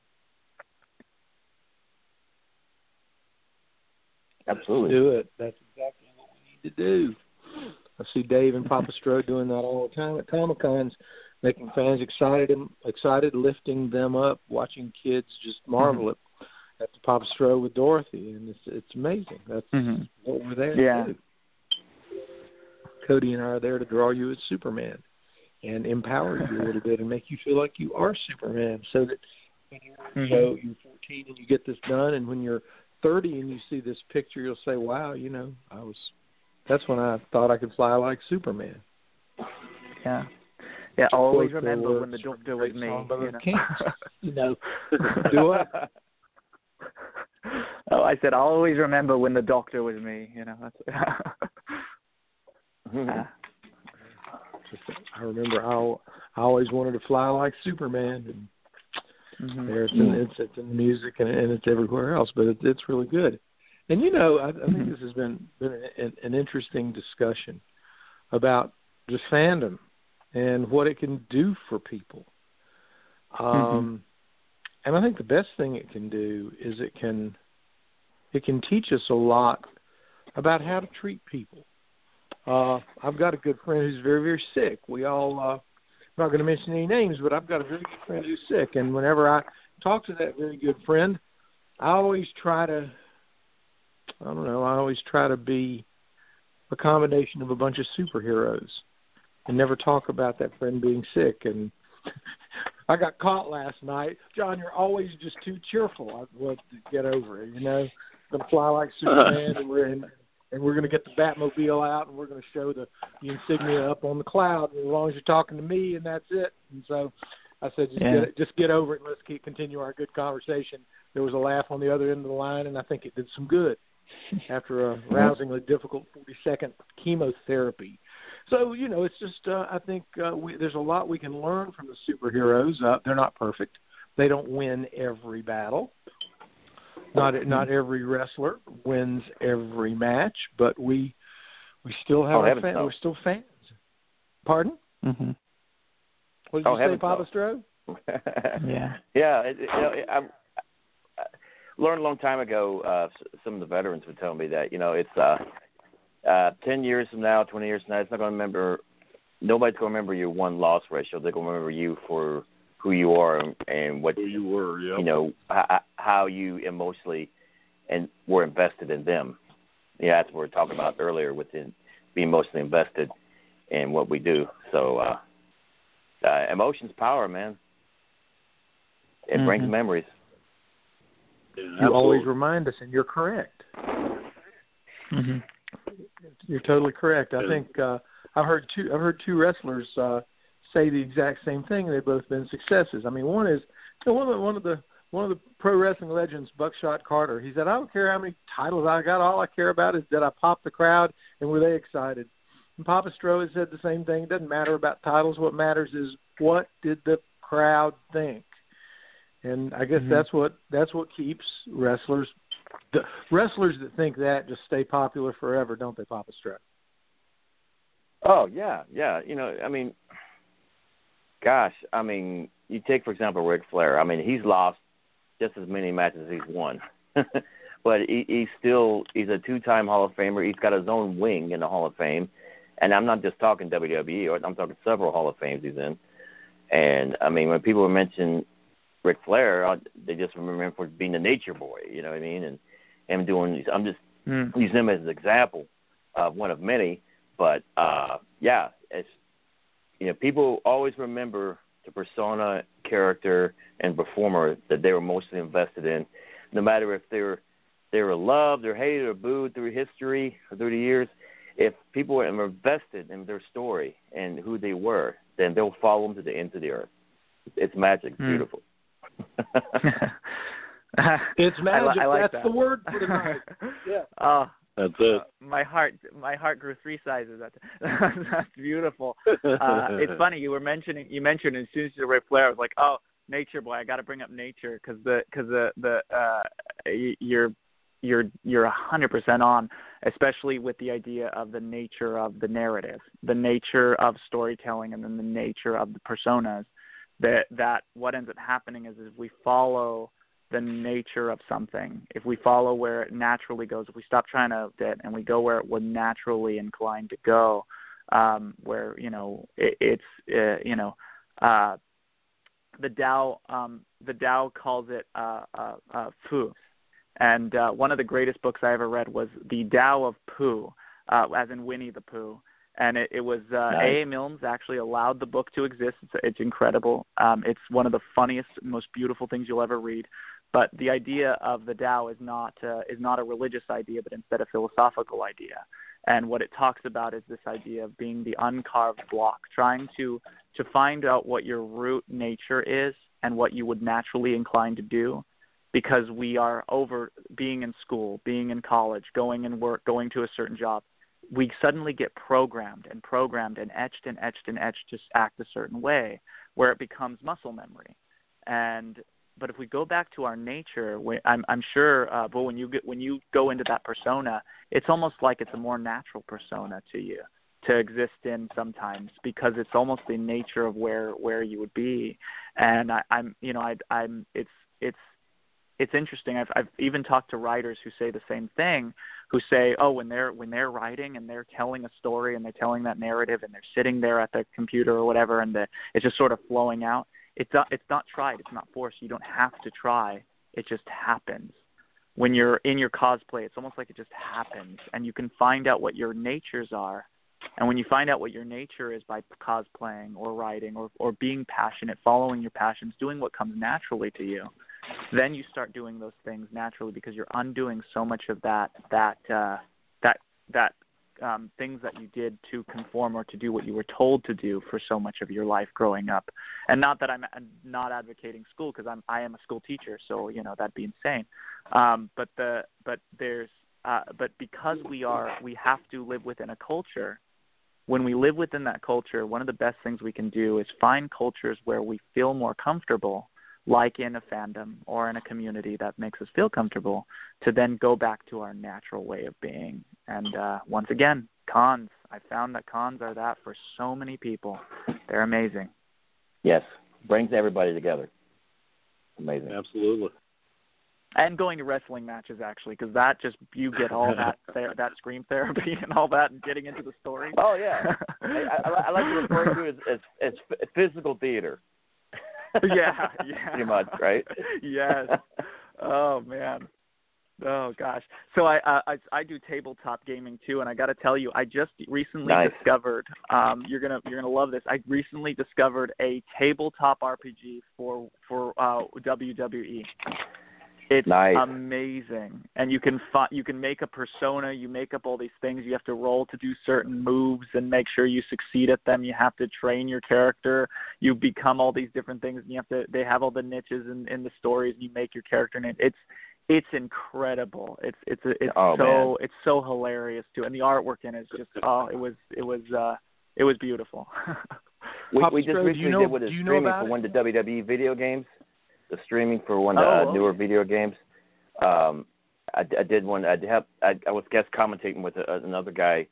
Absolutely. Do it. That's exactly what we need to do. I see Dave and Papa Strode doing that all the time at Comic-Cons, making fans excited, lifting them up, watching kids just marvel at the Papa Strode with Dorothy, and it's amazing. That's what we're there to do. Cody and I are there to draw you as Superman and empower you a little bit and make you feel like you are Superman, so that when you're 14 and you get this done, and when you're 30 and you see this picture, you'll say, wow, that's when I thought I could fly like Superman. Yeah. Yeah, I'll always remember when the Doctor was me. Do what? Oh, I said I'll always remember when the Doctor was me. That's I remember I always wanted to fly like Superman, and it's in the music and it's everywhere else, but it's really good. And I think this has been an interesting discussion about just fandom and what it can do for people. And I think the best thing it can do is it can teach us a lot about how to treat people. I've got a good friend who's very, very sick. We all, I'm not going to mention any names, but I've got a very good friend who's sick. And whenever I talk to that very good friend, I always try to be a combination of a bunch of superheroes and never talk about that friend being sick. And I got caught last night. John, you're always just too cheerful. I want to get over it, I'm going to fly like Superman, and we're going to get the Batmobile out, and we're going to show the insignia up on the cloud, as long as you're talking to me, and that's it. And so I said, just get over it, and let's continue our good conversation. There was a laugh on the other end of the line, and I think it did some good after a rousingly difficult 40-second chemotherapy. So, it's just I think there's a lot we can learn from the superheroes. They're not perfect. They don't win every battle. Not every wrestler wins every match, but we still have we're still fans. Pardon? What did you say, Papa Strode? Yeah. I learned a long time ago. Some of the veterans would tell me that it's 10 years from now, 20 years from now, it's not going to remember. Nobody's going to remember your won-loss ratio. They're going to remember you for who you are and what who you were, how you emotionally and were invested in them. Yeah, that's what we were talking about earlier, within being emotionally invested in what we do. So, emotion's power, man. It brings memories. Yeah, you always remind us, and you're correct. You're totally correct. I think I've heard two wrestlers say the exact same thing, and they've both been successes. I mean, one is one of the pro wrestling legends, Buckshot Carter. He said, "I don't care how many titles I got. All I care about is that I popped the crowd, and were they excited." And Papa Strode said the same thing. It doesn't matter about titles. What matters is what did the crowd think. And I guess that's what keeps wrestlers. The wrestlers that think that just stay popular forever, don't they, Papa Strode? Oh yeah. You take, for example, Ric Flair. I mean, he's lost just as many matches as he's won. But he's a two-time Hall of Famer. He's got his own wing in the Hall of Fame. And I'm not just talking WWE, I'm talking several Hall of Fames he's in. And, I mean, when people mention Ric Flair, they just remember him for being the nature boy, you know what I mean? And him doing these, I'm just using him as an example of one of many. But, yeah, it's, you know, people always remember the persona, character, and performer that they were mostly invested in, no matter if they were loved or hated or booed through history or through the years. If people were invested in their story and who they were, then they'll follow them to the end of the earth. It's magic. It's beautiful. It's magic. I like That's that. the word for tonight. Yeah. That's it. My heart grew 3 sizes. That's beautiful. It's funny you mentioned as soon as you said Ric Flair, I was like, oh, Nature Boy. I got to bring up Nature because you're 100% on, especially with the idea of the nature of the narrative, the nature of storytelling, and then the nature of the personas. That what ends up happening is if we follow the nature of something, if we follow where it naturally goes, if we stop trying to it and we go where it would naturally inclined to go, where the Tao calls it Fu, and one of the greatest books I ever read was The Tao of Pooh, as in Winnie the Pooh. And it was nice. A.A. Milne actually allowed the book to exist. It's incredible. It's one of the funniest, most beautiful things you'll ever read. But the idea of the Tao is not a religious idea, but instead a philosophical idea. And what it talks about is this idea of being the uncarved block, trying to find out what your root nature is and what you would naturally incline to do. Because we are over being in school, being in college, going in work, going to a certain job. We suddenly get programmed and etched to act a certain way, where it becomes muscle memory. But if we go back to our nature, I'm sure, but when you go into that persona, it's almost like it's a more natural persona to you to exist in sometimes, because it's almost the nature of where you would be. And it's interesting. I've even talked to writers who say the same thing, who say, oh, when they're writing and they're telling a story and they're telling that narrative and they're sitting there at the computer or whatever, and it's just sort of flowing out. It's not tried. It's not forced. You don't have to try. It just happens. When you're in your cosplay, it's almost like it just happens, and you can find out what your natures are. And when you find out what your nature is by cosplaying or writing or being passionate, following your passions, doing what comes naturally to you, then you start doing those things naturally, because you're undoing so much of that things that you did to conform or to do what you were told to do for so much of your life growing up. And not that I'm not advocating school, because I am a school teacher, so that'd be insane. But because we have to live within a culture. When we live within that culture, one of the best things we can do is find cultures where we feel more comfortable, like in a fandom or in a community that makes us feel comfortable, to then go back to our natural way of being. And once again, cons. I found that cons are that for so many people. They're amazing. Yes, brings everybody together. Amazing. Absolutely. And going to wrestling matches, actually, because that just, you get all that scream therapy and all that, and getting into the story. Oh, yeah. I like to refer to it as physical theater. Yeah. Pretty much, right? Yes. Oh, man. Oh, gosh. So I do tabletop gaming too, and I got to tell you, I just recently discovered. You're gonna love this. I recently discovered a tabletop RPG for WWE. It's amazing, and you can make a persona. You make up all these things. You have to roll to do certain moves and make sure you succeed at them. You have to train your character. You become all these different things, and they have all the niches in the stories. And you make your character name. It's incredible. It's so hilarious too, and the artwork in it is just it was beautiful. we just recently did with the streaming for one of the WWE video games. The streaming for one of the newer video games. I did one. I was guest commentating with another guy,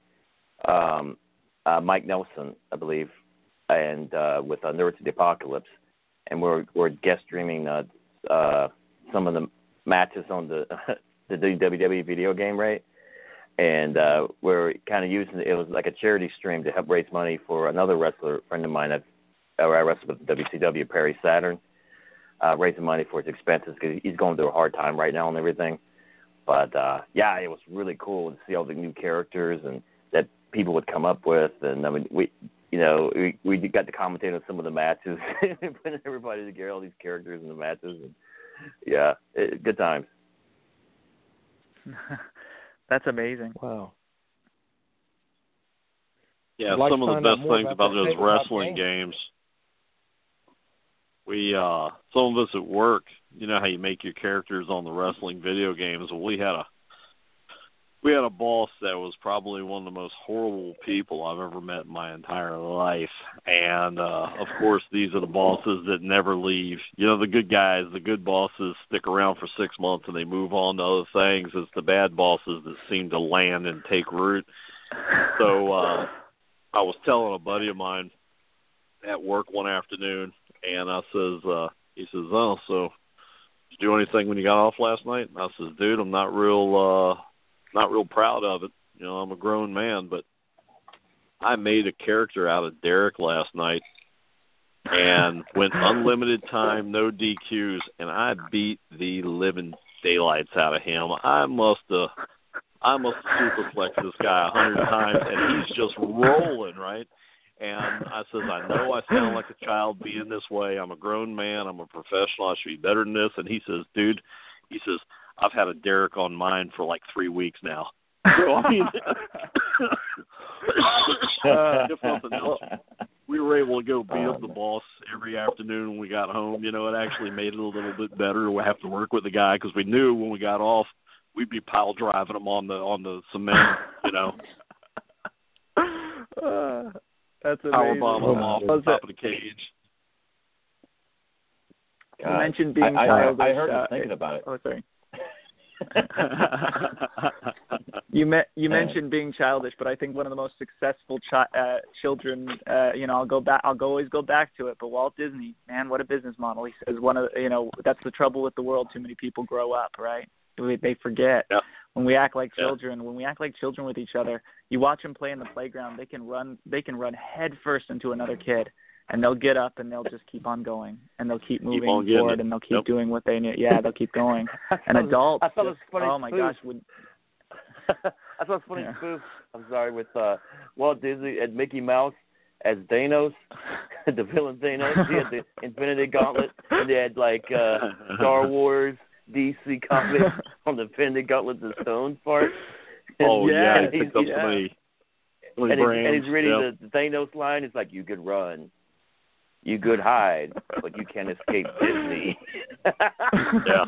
Mike Nelson, I believe, and with Nerds of the Apocalypse, and we're guest streaming some of the matches on the WWE video game, right? and we're kind of using it was like a charity stream to help raise money for another wrestler friend of mine that I wrestled with WCW, Perry Saturn, raising money for his expenses because he's going through a hard time right now and everything. But yeah, it was really cool to see all the new characters and that people would come up with, and I mean we got to commentate on some of the matches, putting everybody together, all these characters in the matches, and yeah, good times. That's amazing. Wow. Yeah, I'd like some to of the find out best more things about about that those tabletop wrestling game. games. We some of us at work, you know how you make your characters on the wrestling video games. Well, we had a boss that was probably one of the most horrible people I've ever met in my entire life. And of course, these are the bosses that never leave. You know, the good guys, the good bosses stick around for 6 months and they move on to other things. It's the bad bosses that seem to land and take root. So I was telling a buddy of mine at work one afternoon, and I says, he says, "Oh, so did you do anything when you got off last night?" And I says, "Dude, I'm not real proud of it. You know, I'm a grown man, but I made a character out of Derek last night and went unlimited time, no DQs, and I beat the living daylights out of him. I must have superplexed this guy 100 times, and he's just rolling, right?" And I says, "I know I sound like a child being this way. I'm a grown man. I'm a professional. I should be better than this." And he says, "Dude," he says, "I've had a Derek on mine for like 3 weeks now." So, I mean, if nothing else, we were able to go beat up the boss every afternoon when we got home. You know, it actually made it a little bit better. We have to work with the guy because we knew when we got off, we'd be pile driving him on the cement. You know, that's amazing. Powerbomb him off the top of the cage. You mentioned being childish. I heard him thinking about it. Oh, sorry. You mentioned being childish, but I think one of the most successful children. I'll always go back to it. But Walt Disney, man, what a business model. He says that's the trouble with the world. Too many people grow up, right? They forget. Yep. When we act like children, when we act like children with each other, you watch them play in the playground. They can run head first into another kid. And they'll get up and they'll just keep on going, and they'll keep moving forward, and they'll keep doing what they need. Yeah, they'll keep going. And adults, I thought it was funny. Oh my gosh, I thought it was funny spoof. I'm sorry, with Walt Disney and Mickey Mouse as Thanos, the villain Thanos. He had the Infinity Gauntlet, and they had like Star Wars, DC comics on the Infinity Gauntlet, the Stones part. Oh yeah, he picked up so many and he's reading the Thanos line. It's like, "You could run. You could hide, but you can't escape Disney." Yeah.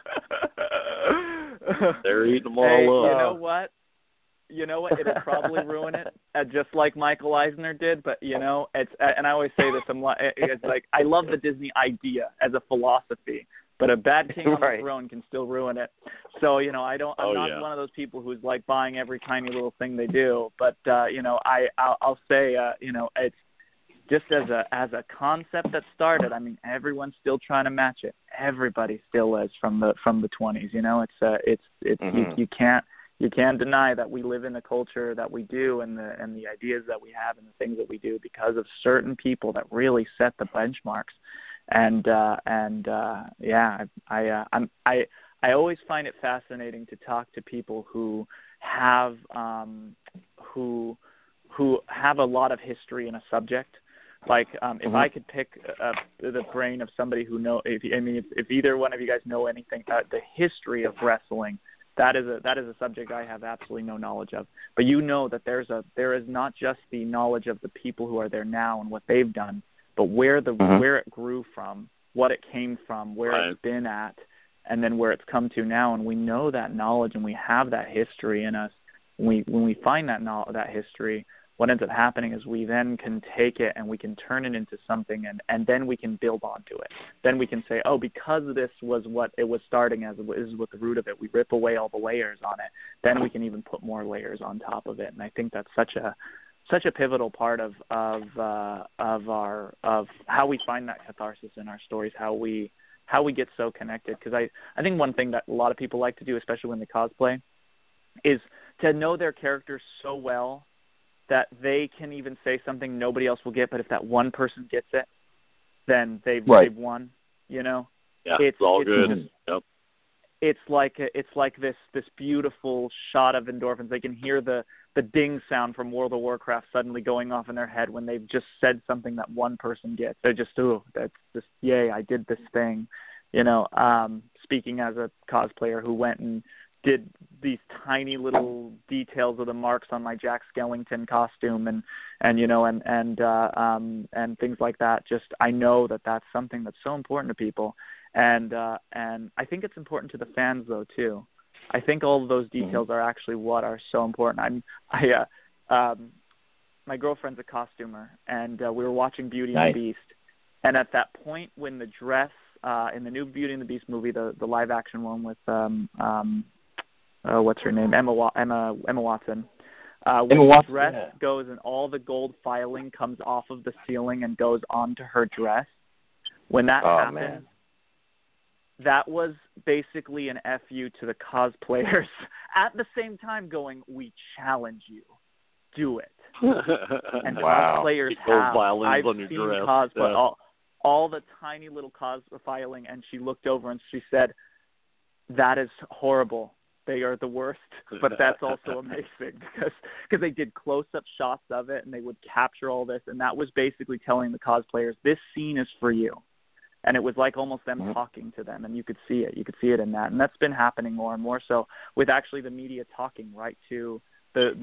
They're eating them all up. You know what? It'll probably ruin it, just like Michael Eisner did. But it's and I always say this. It's like I love the Disney idea as a philosophy, but a bad king on the throne can still ruin it. So I'm not one of those people who's like buying every tiny little thing they do. But I'll say it's. Just as a concept that started, I mean, everyone's still trying to match it. Everybody still is from the 20s. You can't deny that we live in the culture that we do, and the ideas that we have, and the things that we do because of certain people that really set the benchmarks. I always find it fascinating to talk to people who have a lot of history in a subject. Like, if I could pick the brain of somebody who if either one of you guys know anything about the history of wrestling, that is a subject I have absolutely no knowledge of. But that there is not just the knowledge of the people who are there now and what they've done, but where it grew from, what it came from, where it's been at, and then where it's come to now. And we know that knowledge, and we have that history in us. When we find that history, what ends up happening is we then can take it and we can turn it into something, and then we can build onto it. Then we can say, oh, because this was what it was starting as, this is what the root of it. We rip away all the layers on it. Then we can even put more layers on top of it. And I think that's such a pivotal part of how we find that catharsis in our stories, how we get so connected. Because I think one thing that a lot of people like to do, especially when they cosplay, is to know their characters so well that they can even say something nobody else will get, but if that one person gets it, then they've won. You know, yeah, it's all good. Yep. It's like this beautiful shot of endorphins. They can hear the ding sound from World of Warcraft suddenly going off in their head when they've just said something that one person gets. They're just, oh, that's just, yay, I did this thing. You know, speaking as a cosplayer who went and did these tiny little details of the marks on my Jack Skellington costume and you know, and things like that. Just, I know that that's something that's so important to people. And I think it's important to the fans though too. I think all of those details are actually what are so important. My girlfriend's a costumer, and we were watching Beauty and the Beast. And at that point when the dress in the new Beauty and the Beast movie, the live action one with what's her name, Emma Watson. When the dress goes and all the gold filing comes off of the ceiling and goes onto her dress, when that happens. Man. That was basically an FU to the cosplayers. At the same time going, we challenge you. Do it. And cosplayers have. I've seen cosplay, all the tiny little cosfiling, and she looked over and she said, that is horrible. They are the worst, but that's also amazing because they did close-up shots of it, and they would capture all this, and that was basically telling the cosplayers, this scene is for you. And it was like almost them talking to them, and you could see it. You could see it in that, and that's been happening more and more so with actually the media talking right to the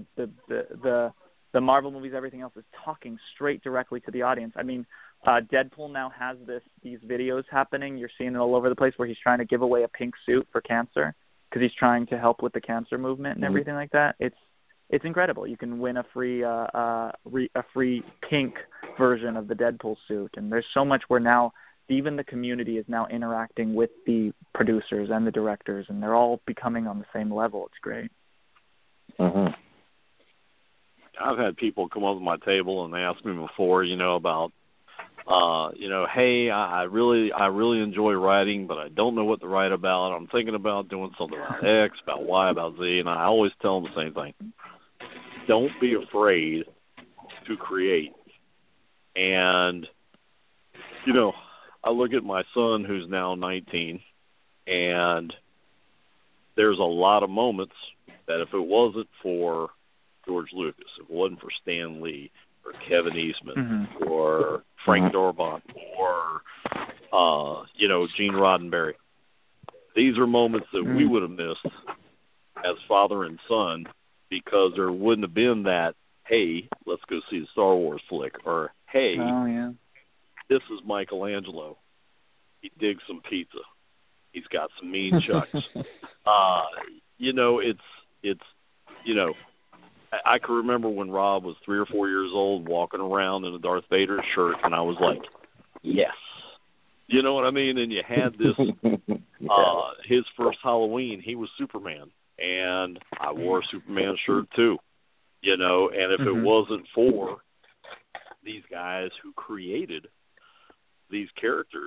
Marvel movies. Everything else is talking straight directly to the audience. I mean, Deadpool now has these videos happening. You're seeing it all over the place where he's trying to give away a pink suit for cancer because he's trying to help with the cancer movement and everything like that. It's incredible. You can win a free pink version of the Deadpool suit, and there's so much where now. Even the community is now interacting with the producers and the directors, and they're all becoming on the same level. It's great. Mm-hmm. I've had people come up to my table and they ask me before, you know, about, hey, I really enjoy writing, but I don't know what to write about. I'm thinking about doing something about X, about Y, about Z, and I always tell them the same thing. Don't be afraid to create. And, you know, I look at my son who's now 19, and there's a lot of moments that if it wasn't for George Lucas, if it wasn't for Stan Lee or Kevin Eastman or Frank Darabont or, Gene Roddenberry, these are moments that we would have missed as father and son because there wouldn't have been that, hey, let's go see the Star Wars flick, or, hey, this is Michelangelo. He digs some pizza. He's got some mean chucks. I can remember when Rob was 3 or 4 years old walking around in a Darth Vader shirt, and I was like, yes. You know what I mean? And you had this, his first Halloween, he was Superman, and I wore a Superman shirt too, you know, and if it wasn't for these guys who created these characters,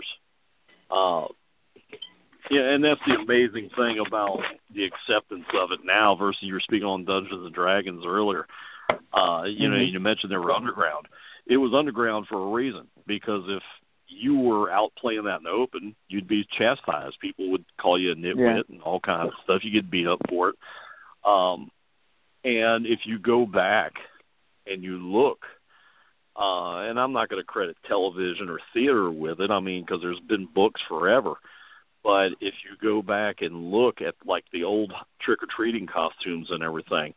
and that's the amazing thing about the acceptance of it now versus you were speaking on Dungeons and Dragons earlier. You mentioned they were underground. It was underground for a reason, because if you were out playing that in the open, you'd be chastised. People would call you a nitwit and all kinds of stuff. You get beat up for it. And if you go back and you look, and I'm not going to credit television or theater with it, I mean, because there's been books forever. But if you go back and look at, like, the old trick-or-treating costumes and everything,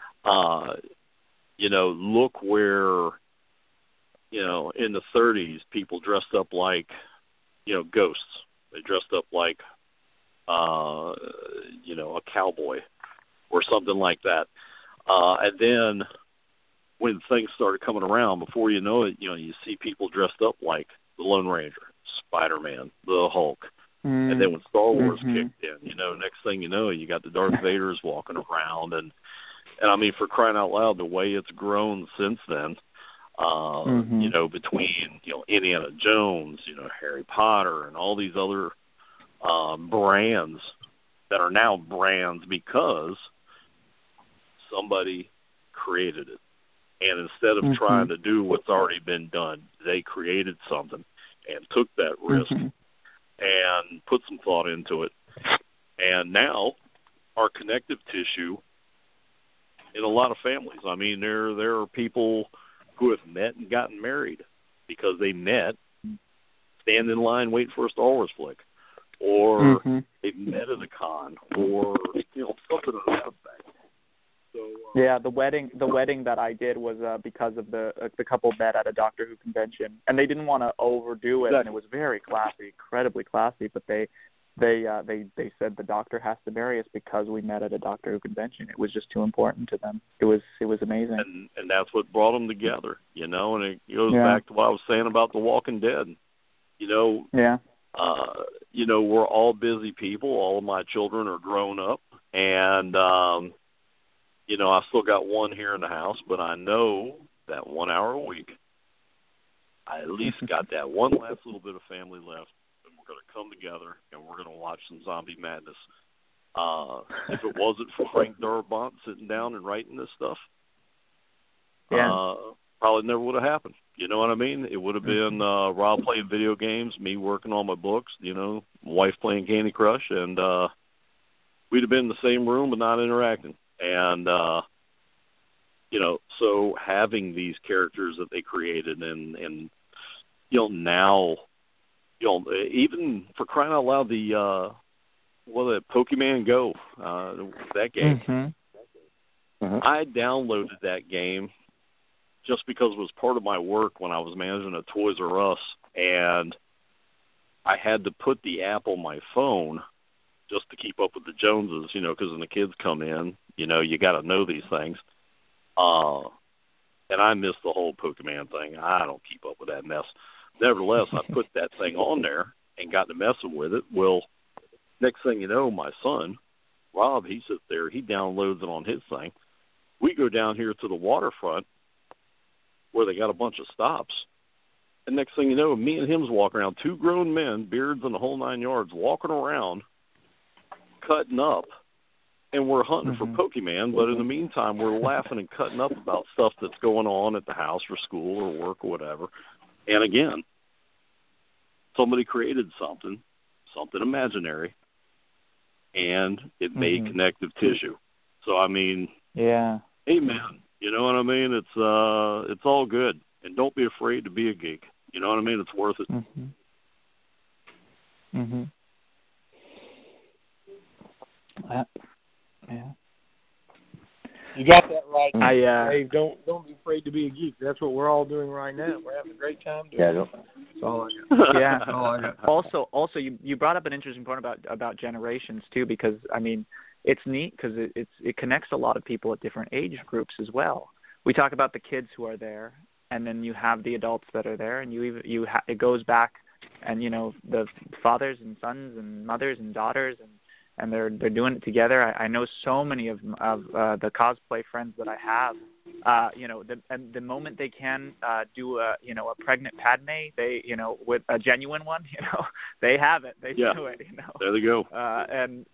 look where, in the 30s, people dressed up like, ghosts. They dressed up like, a cowboy or something like that. And then when things started coming around, before you know it, you see people dressed up like the Lone Ranger, Spider-Man, the Hulk. And then when Star Wars kicked in, next thing you know, you got the Darth Vaders walking around. And I mean, for crying out loud, the way it's grown since then, between, Indiana Jones, Harry Potter, and all these other brands that are now brands because somebody created it. And instead of trying to do what's already been done, they created something and took that risk and put some thought into it. And now our connective tissue in a lot of families. I mean, there are people who have met and gotten married because they met, stand in line, wait for a Star Wars flick, or they've met at a con, or something of that effect. So, yeah, the wedding that I did was because of the couple met at a Doctor Who convention, and they didn't want to overdo it, and it was very classy, incredibly classy. But they said the Doctor has to marry us because we met at a Doctor Who convention. It was just too important to them. It was amazing, and that's what brought them together, and it goes back to what I was saying about The Walking Dead. We're all busy people. All of my children are grown up, and I still got one here in the house, but I know that 1 hour a week, I at least got that one last little bit of family left, and we're going to come together, and we're going to watch some zombie madness. If it wasn't for Frank Darabont sitting down and writing this stuff, probably never would have happened. You know what I mean? It would have been Rob playing video games, me working on my books, wife playing Candy Crush, and we'd have been in the same room but not interacting. And, so having these characters that they created and now, even for crying out loud, the Pokemon Go, that game, I downloaded that game just because it was part of my work when I was managing a Toys R Us, and I had to put the app on my phone just to keep up with the Joneses, because when the kids come in, you got to know these things. And I missed the whole Pokemon thing. I don't keep up with that mess. Nevertheless, I put that thing on there and got to messing with it. Well, next thing you know, my son, Rob, he sits there, he downloads it on his thing. We go down here to the waterfront where they got a bunch of stops. And next thing you know, me and him's walking around, two grown men, beards and the whole 9 yards, walking around, cutting up, and we're hunting for Pokemon, but in the meantime, we're laughing and cutting up about stuff that's going on at the house or school or work or whatever. And again, somebody created something imaginary, and it made connective tissue. So, I mean, amen. You know what I mean? It's all good. And don't be afraid to be a geek. You know what I mean? It's worth it. Yeah. You got that right. Dave, don't be afraid to be a geek. That's what we're all doing right now. We're having a great time doing it. That's all I got. That's all I got. Also, you brought up an interesting point about generations too, because I mean, it's neat because it connects a lot of people at different age groups as well. We talk about the kids who are there, and then you have the adults that are there, and it goes back, and the fathers and sons and mothers and daughters and they're doing it together. I know so many of the cosplay friends that I have. The moment they can do a pregnant Padme, they with a genuine one, they have it. They do it. There they go. And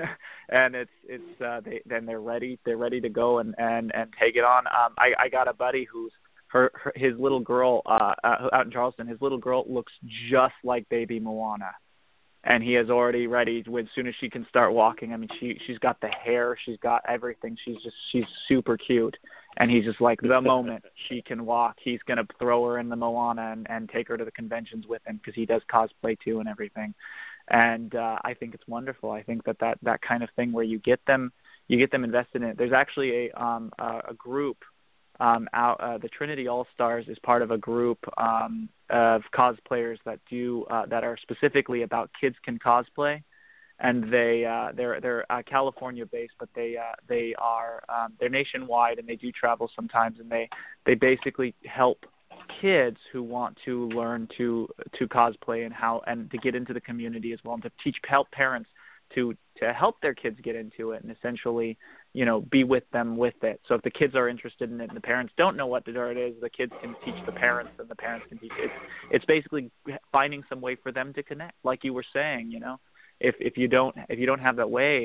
then they're ready. They're ready to go and take it on. I got a buddy who's his little girl out in Charleston. His little girl looks just like baby Moana. And he is already ready as soon as she can start walking. I mean, she's got the hair, she's got everything. She's super cute. And he's just like, the moment she can walk, he's gonna throw her in the Moana and take her to the conventions with him because he does cosplay too and everything. And I think it's wonderful. I think that kind of thing where you get them invested in it. There's actually a group the Trinity All Stars is part of a group of cosplayers that are specifically about kids can cosplay, and they're California based, but they're nationwide, and they do travel sometimes, and they basically help kids who want to learn to cosplay and to get into the community as well, and to help parents to help their kids get into it, and essentially be with them with it. So if the kids are interested in it and the parents don't know what it is, the kids can teach the parents and the parents can teach it. It's basically finding some way for them to connect. Like you were saying, if you don't have that way,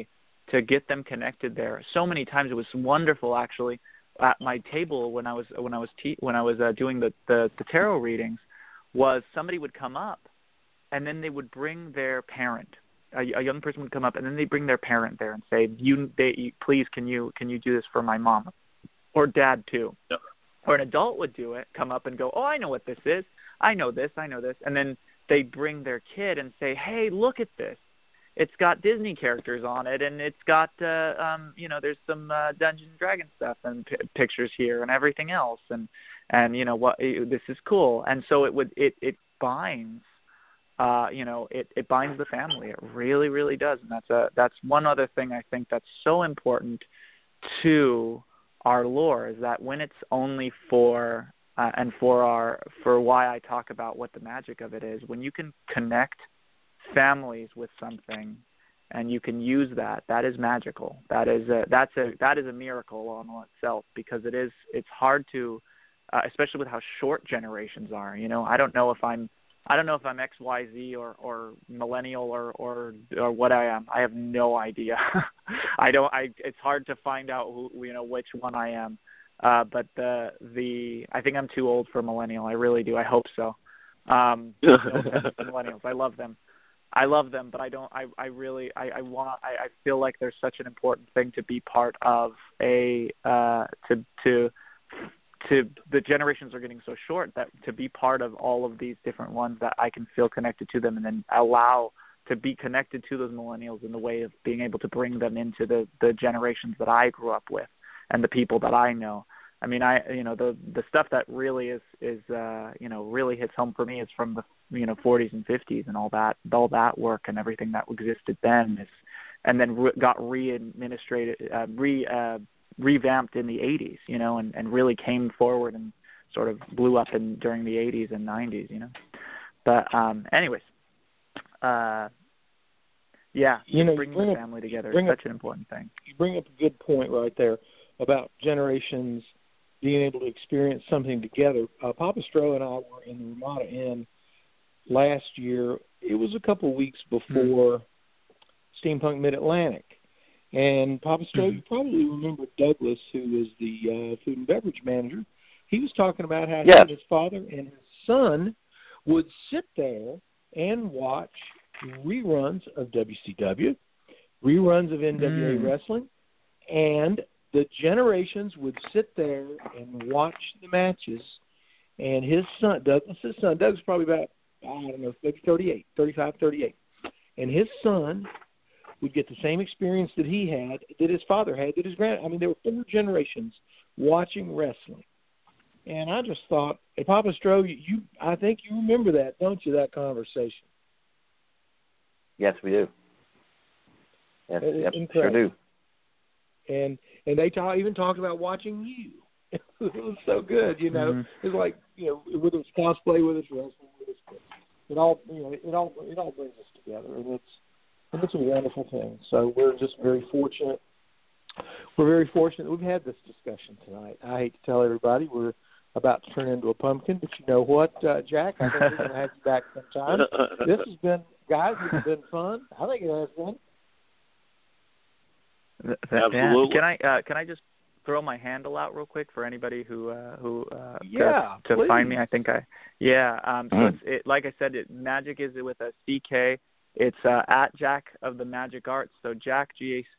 to get them connected there. So many times it was wonderful, actually, at my table when I was doing the tarot readings, was somebody would come up, and then they would bring their parent. A young person would come up, and then they bring their parent there and say, please, can you do this for my mom, or dad too. Yep. Or an adult would do it, come up and go, oh, I know what this is. I know this. And then they'd bring their kid and say, hey, look at this. It's got Disney characters on it, and it's got, there's some Dungeons and Dragons stuff and pictures here and everything else. And this is cool. And so it binds, it binds the family. It really, really does. And that's one other thing I think that's so important to our lore, is that when it's only for why I talk about what the magic of it is, when you can connect families with something and you can use that is magical. That is a miracle on itself, because it's hard to, especially with how short generations are. I don't know if I'm XYZ or millennial or what I am. I have no idea. It's hard to find out which one I am. But I think I'm too old for millennial. I really do. I hope so. Millennials. I love them, but I don't. I feel like there's such an important thing to be part of the generations are getting so short, that to be part of all of these different ones, that I can feel connected to them, and then allow to be connected to those millennials in the way of being able to bring them into the generations that I grew up with and the people that I know. I mean, the stuff that really is really hits home for me is from the 40s and 50s and all that work and everything that existed then and then got revamped in the 80s, and really came forward and sort of blew up during the 80s and 90s, But anyways, bringing the family together is such an important thing. You bring up a good point right there about generations being able to experience something together. Papa Stroh and I were in the Ramada Inn last year. It was a couple of weeks before Steampunk Mid-Atlantic. And Papa Stroh, you probably remember Douglas, who is the food and beverage manager. He was talking about how he and his father and his son would sit there and watch reruns of WCW, reruns of NWA wrestling, and the generations would sit there and watch the matches. And his son, Doug's probably about, maybe 35, 38. And his son would get the same experience that he had, that his father had, that his there were 4 generations watching wrestling. And I just thought, hey, Papa Stroh, I think you remember that, don't you, that conversation? Yes, we do. Yes, sure do. And they even talked about watching you. It was so good, Mm-hmm. It's like, whether it's cosplay, whether it's wrestling, whether it's it all brings us together, and it's a wonderful thing. So we're just very fortunate. We're very fortunate we've had this discussion tonight. I hate to tell everybody we're about to turn into a pumpkin, but you know what, Jack? I think we're going to have you back sometime. This has been fun. I think it has been. Absolutely. Can I just throw my handle out real quick for anybody who to find me? I think So it's like I said, magic is with a CK. It's at Jack of the Magic Arts. So Jack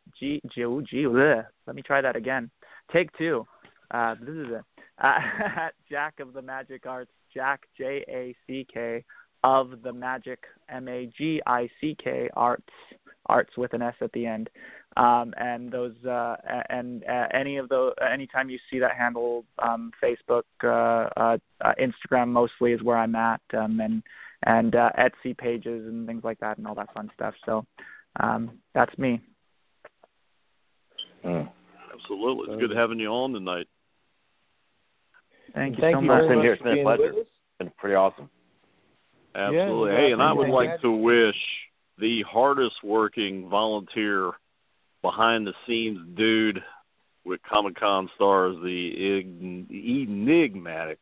let me try that again. Take 2. This is it. At Jack of the Magic Arts. Jack JACK of the Magic MAGICK Arts with an S at the end. And those anytime you see that handle, Facebook, Instagram mostly is where I'm at, and Etsy pages and things like that and all that fun stuff. So that's me. Absolutely. It's good having you on tonight. Thank you so much. It's been a pleasure. It's been pretty awesome. Absolutely. Hey, and I would like to wish the hardest working volunteer behind the scenes dude with Comic-Con stars, the enigmatic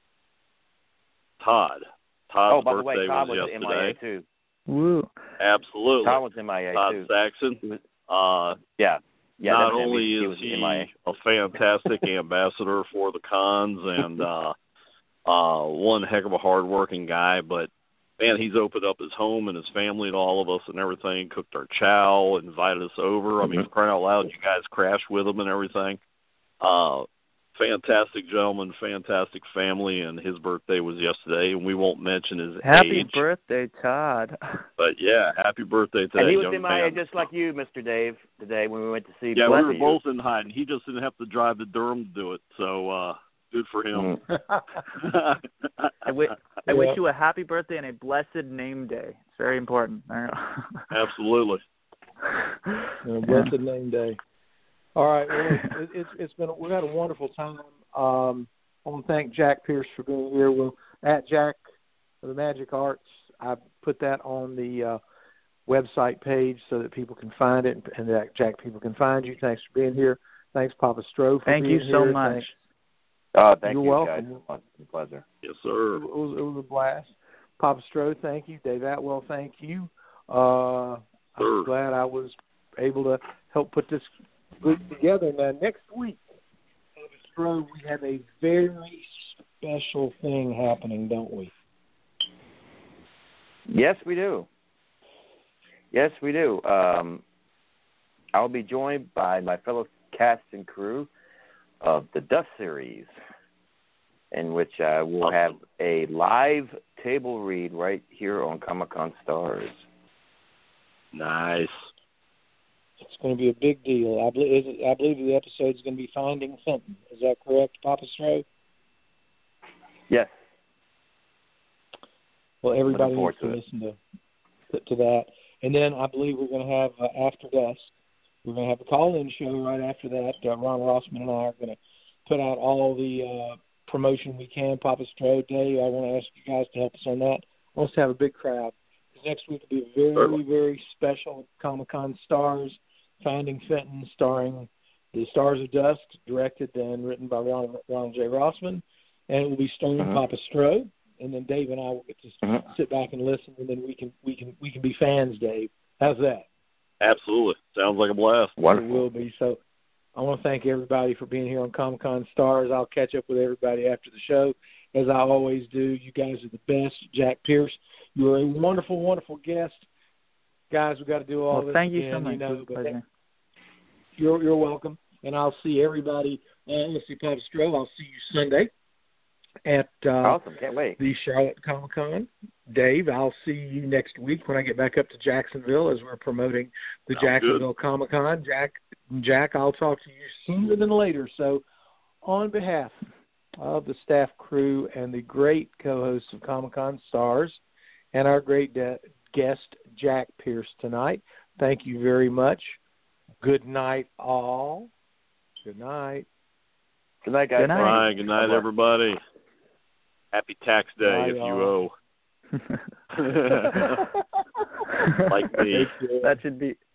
Todd. Todd's by the way, birthday Todd was was yesterday. MIA too. Woo. Absolutely. Todd was MIA Todd too. Saxon. Yeah. Not definitely. only He is was he MIA. a fantastic ambassador for the cons and one heck of a hard-working guy, but, man, he's opened up his home and his family to all of us and everything, cooked our chow, invited us over. I mean, for crying out loud, you guys crashed with him and everything. Fantastic gentleman, fantastic family, and his birthday was yesterday, and we won't mention his Happy age. birthday, Todd. But, yeah, happy birthday to And that he was young MIA man. just like you, Mr. Dave, today when we went to see Yeah, we were Blessy. both in hiding. He just didn't have to drive to Durham to do it, so good for him. I wish you a happy birthday and a blessed name day. It's very important. Absolutely. Blessed name day. All right. Well, it's been we've had a wonderful time. I want to thank Jack Pierce for being here. Well, at Jack of the Magic Arts, I put that on the website page so that people can find it and that Jack people can find you. Thanks for being here. Thanks, Papa Stroh, for Thank being you so here. much. Thanks. Thank You're you, welcome. guys. It's a pleasure. Yes, sir. It was a blast. Papa Stroh, thank you. Dave Atwell, thank you. I'm glad I was able to help put this group together. Now, next week, Papa Stroh, we have a very special thing happening, don't we? Yes, we do. Yes, we do. I'll be joined by my fellow cast and crew of the Dust Series, in which we'll have a live table read right here on Comic-Con Stars. Nice. It's going to be a big deal. I believe the episode is going to be Finding Fenton. Is that correct, Papa Stroh? Yes. Well, everybody Looking needs to forward listen to that. And then I believe we're going to have After Dusk. We're going to have a call-in show right after that. Ron Rossman and I are going to put out all the promotion we can. Papa Stroh, Dave, I want to ask you guys to help us on that. I want us to have a big crowd. Because next week will be a very, very special Comic-Con Stars, Finding Fenton, starring the Stars of Dusk, directed and written by Ronald J. Rossman. And it will be starring Papa Stroh. And then Dave and I will get to sit back and listen, and then we can be fans, Dave. How's that? Absolutely. Sounds like a blast. Wonderful. It will be. So I want to thank everybody for being here on Comic-Con Stars. I'll catch up with everybody after the show, as I always do. You guys are the best. Jack Pierce, you are a wonderful, wonderful guest. Guys, we've got to do all this thank you again, so much. you know, It was a pleasure. You're welcome. And I'll see everybody. Let's see, Papa Stroh, I'll see you Sunday at Awesome. Can't wait. the Charlotte Comic-Con. Dave, I'll see you next week when I get back up to Jacksonville as we're promoting the Jacksonville Comic-Con. Jack, I'll talk to you sooner than later. So on behalf of the staff, crew, and the great co-hosts of Comic-Con Stars and our great guest, Jack Pierce, tonight, thank you very much. Good night, all. Good night. Good night, guys. Good night. All right, good night, everybody. Happy tax day Bye, if you y'all. owe. Like me. That should be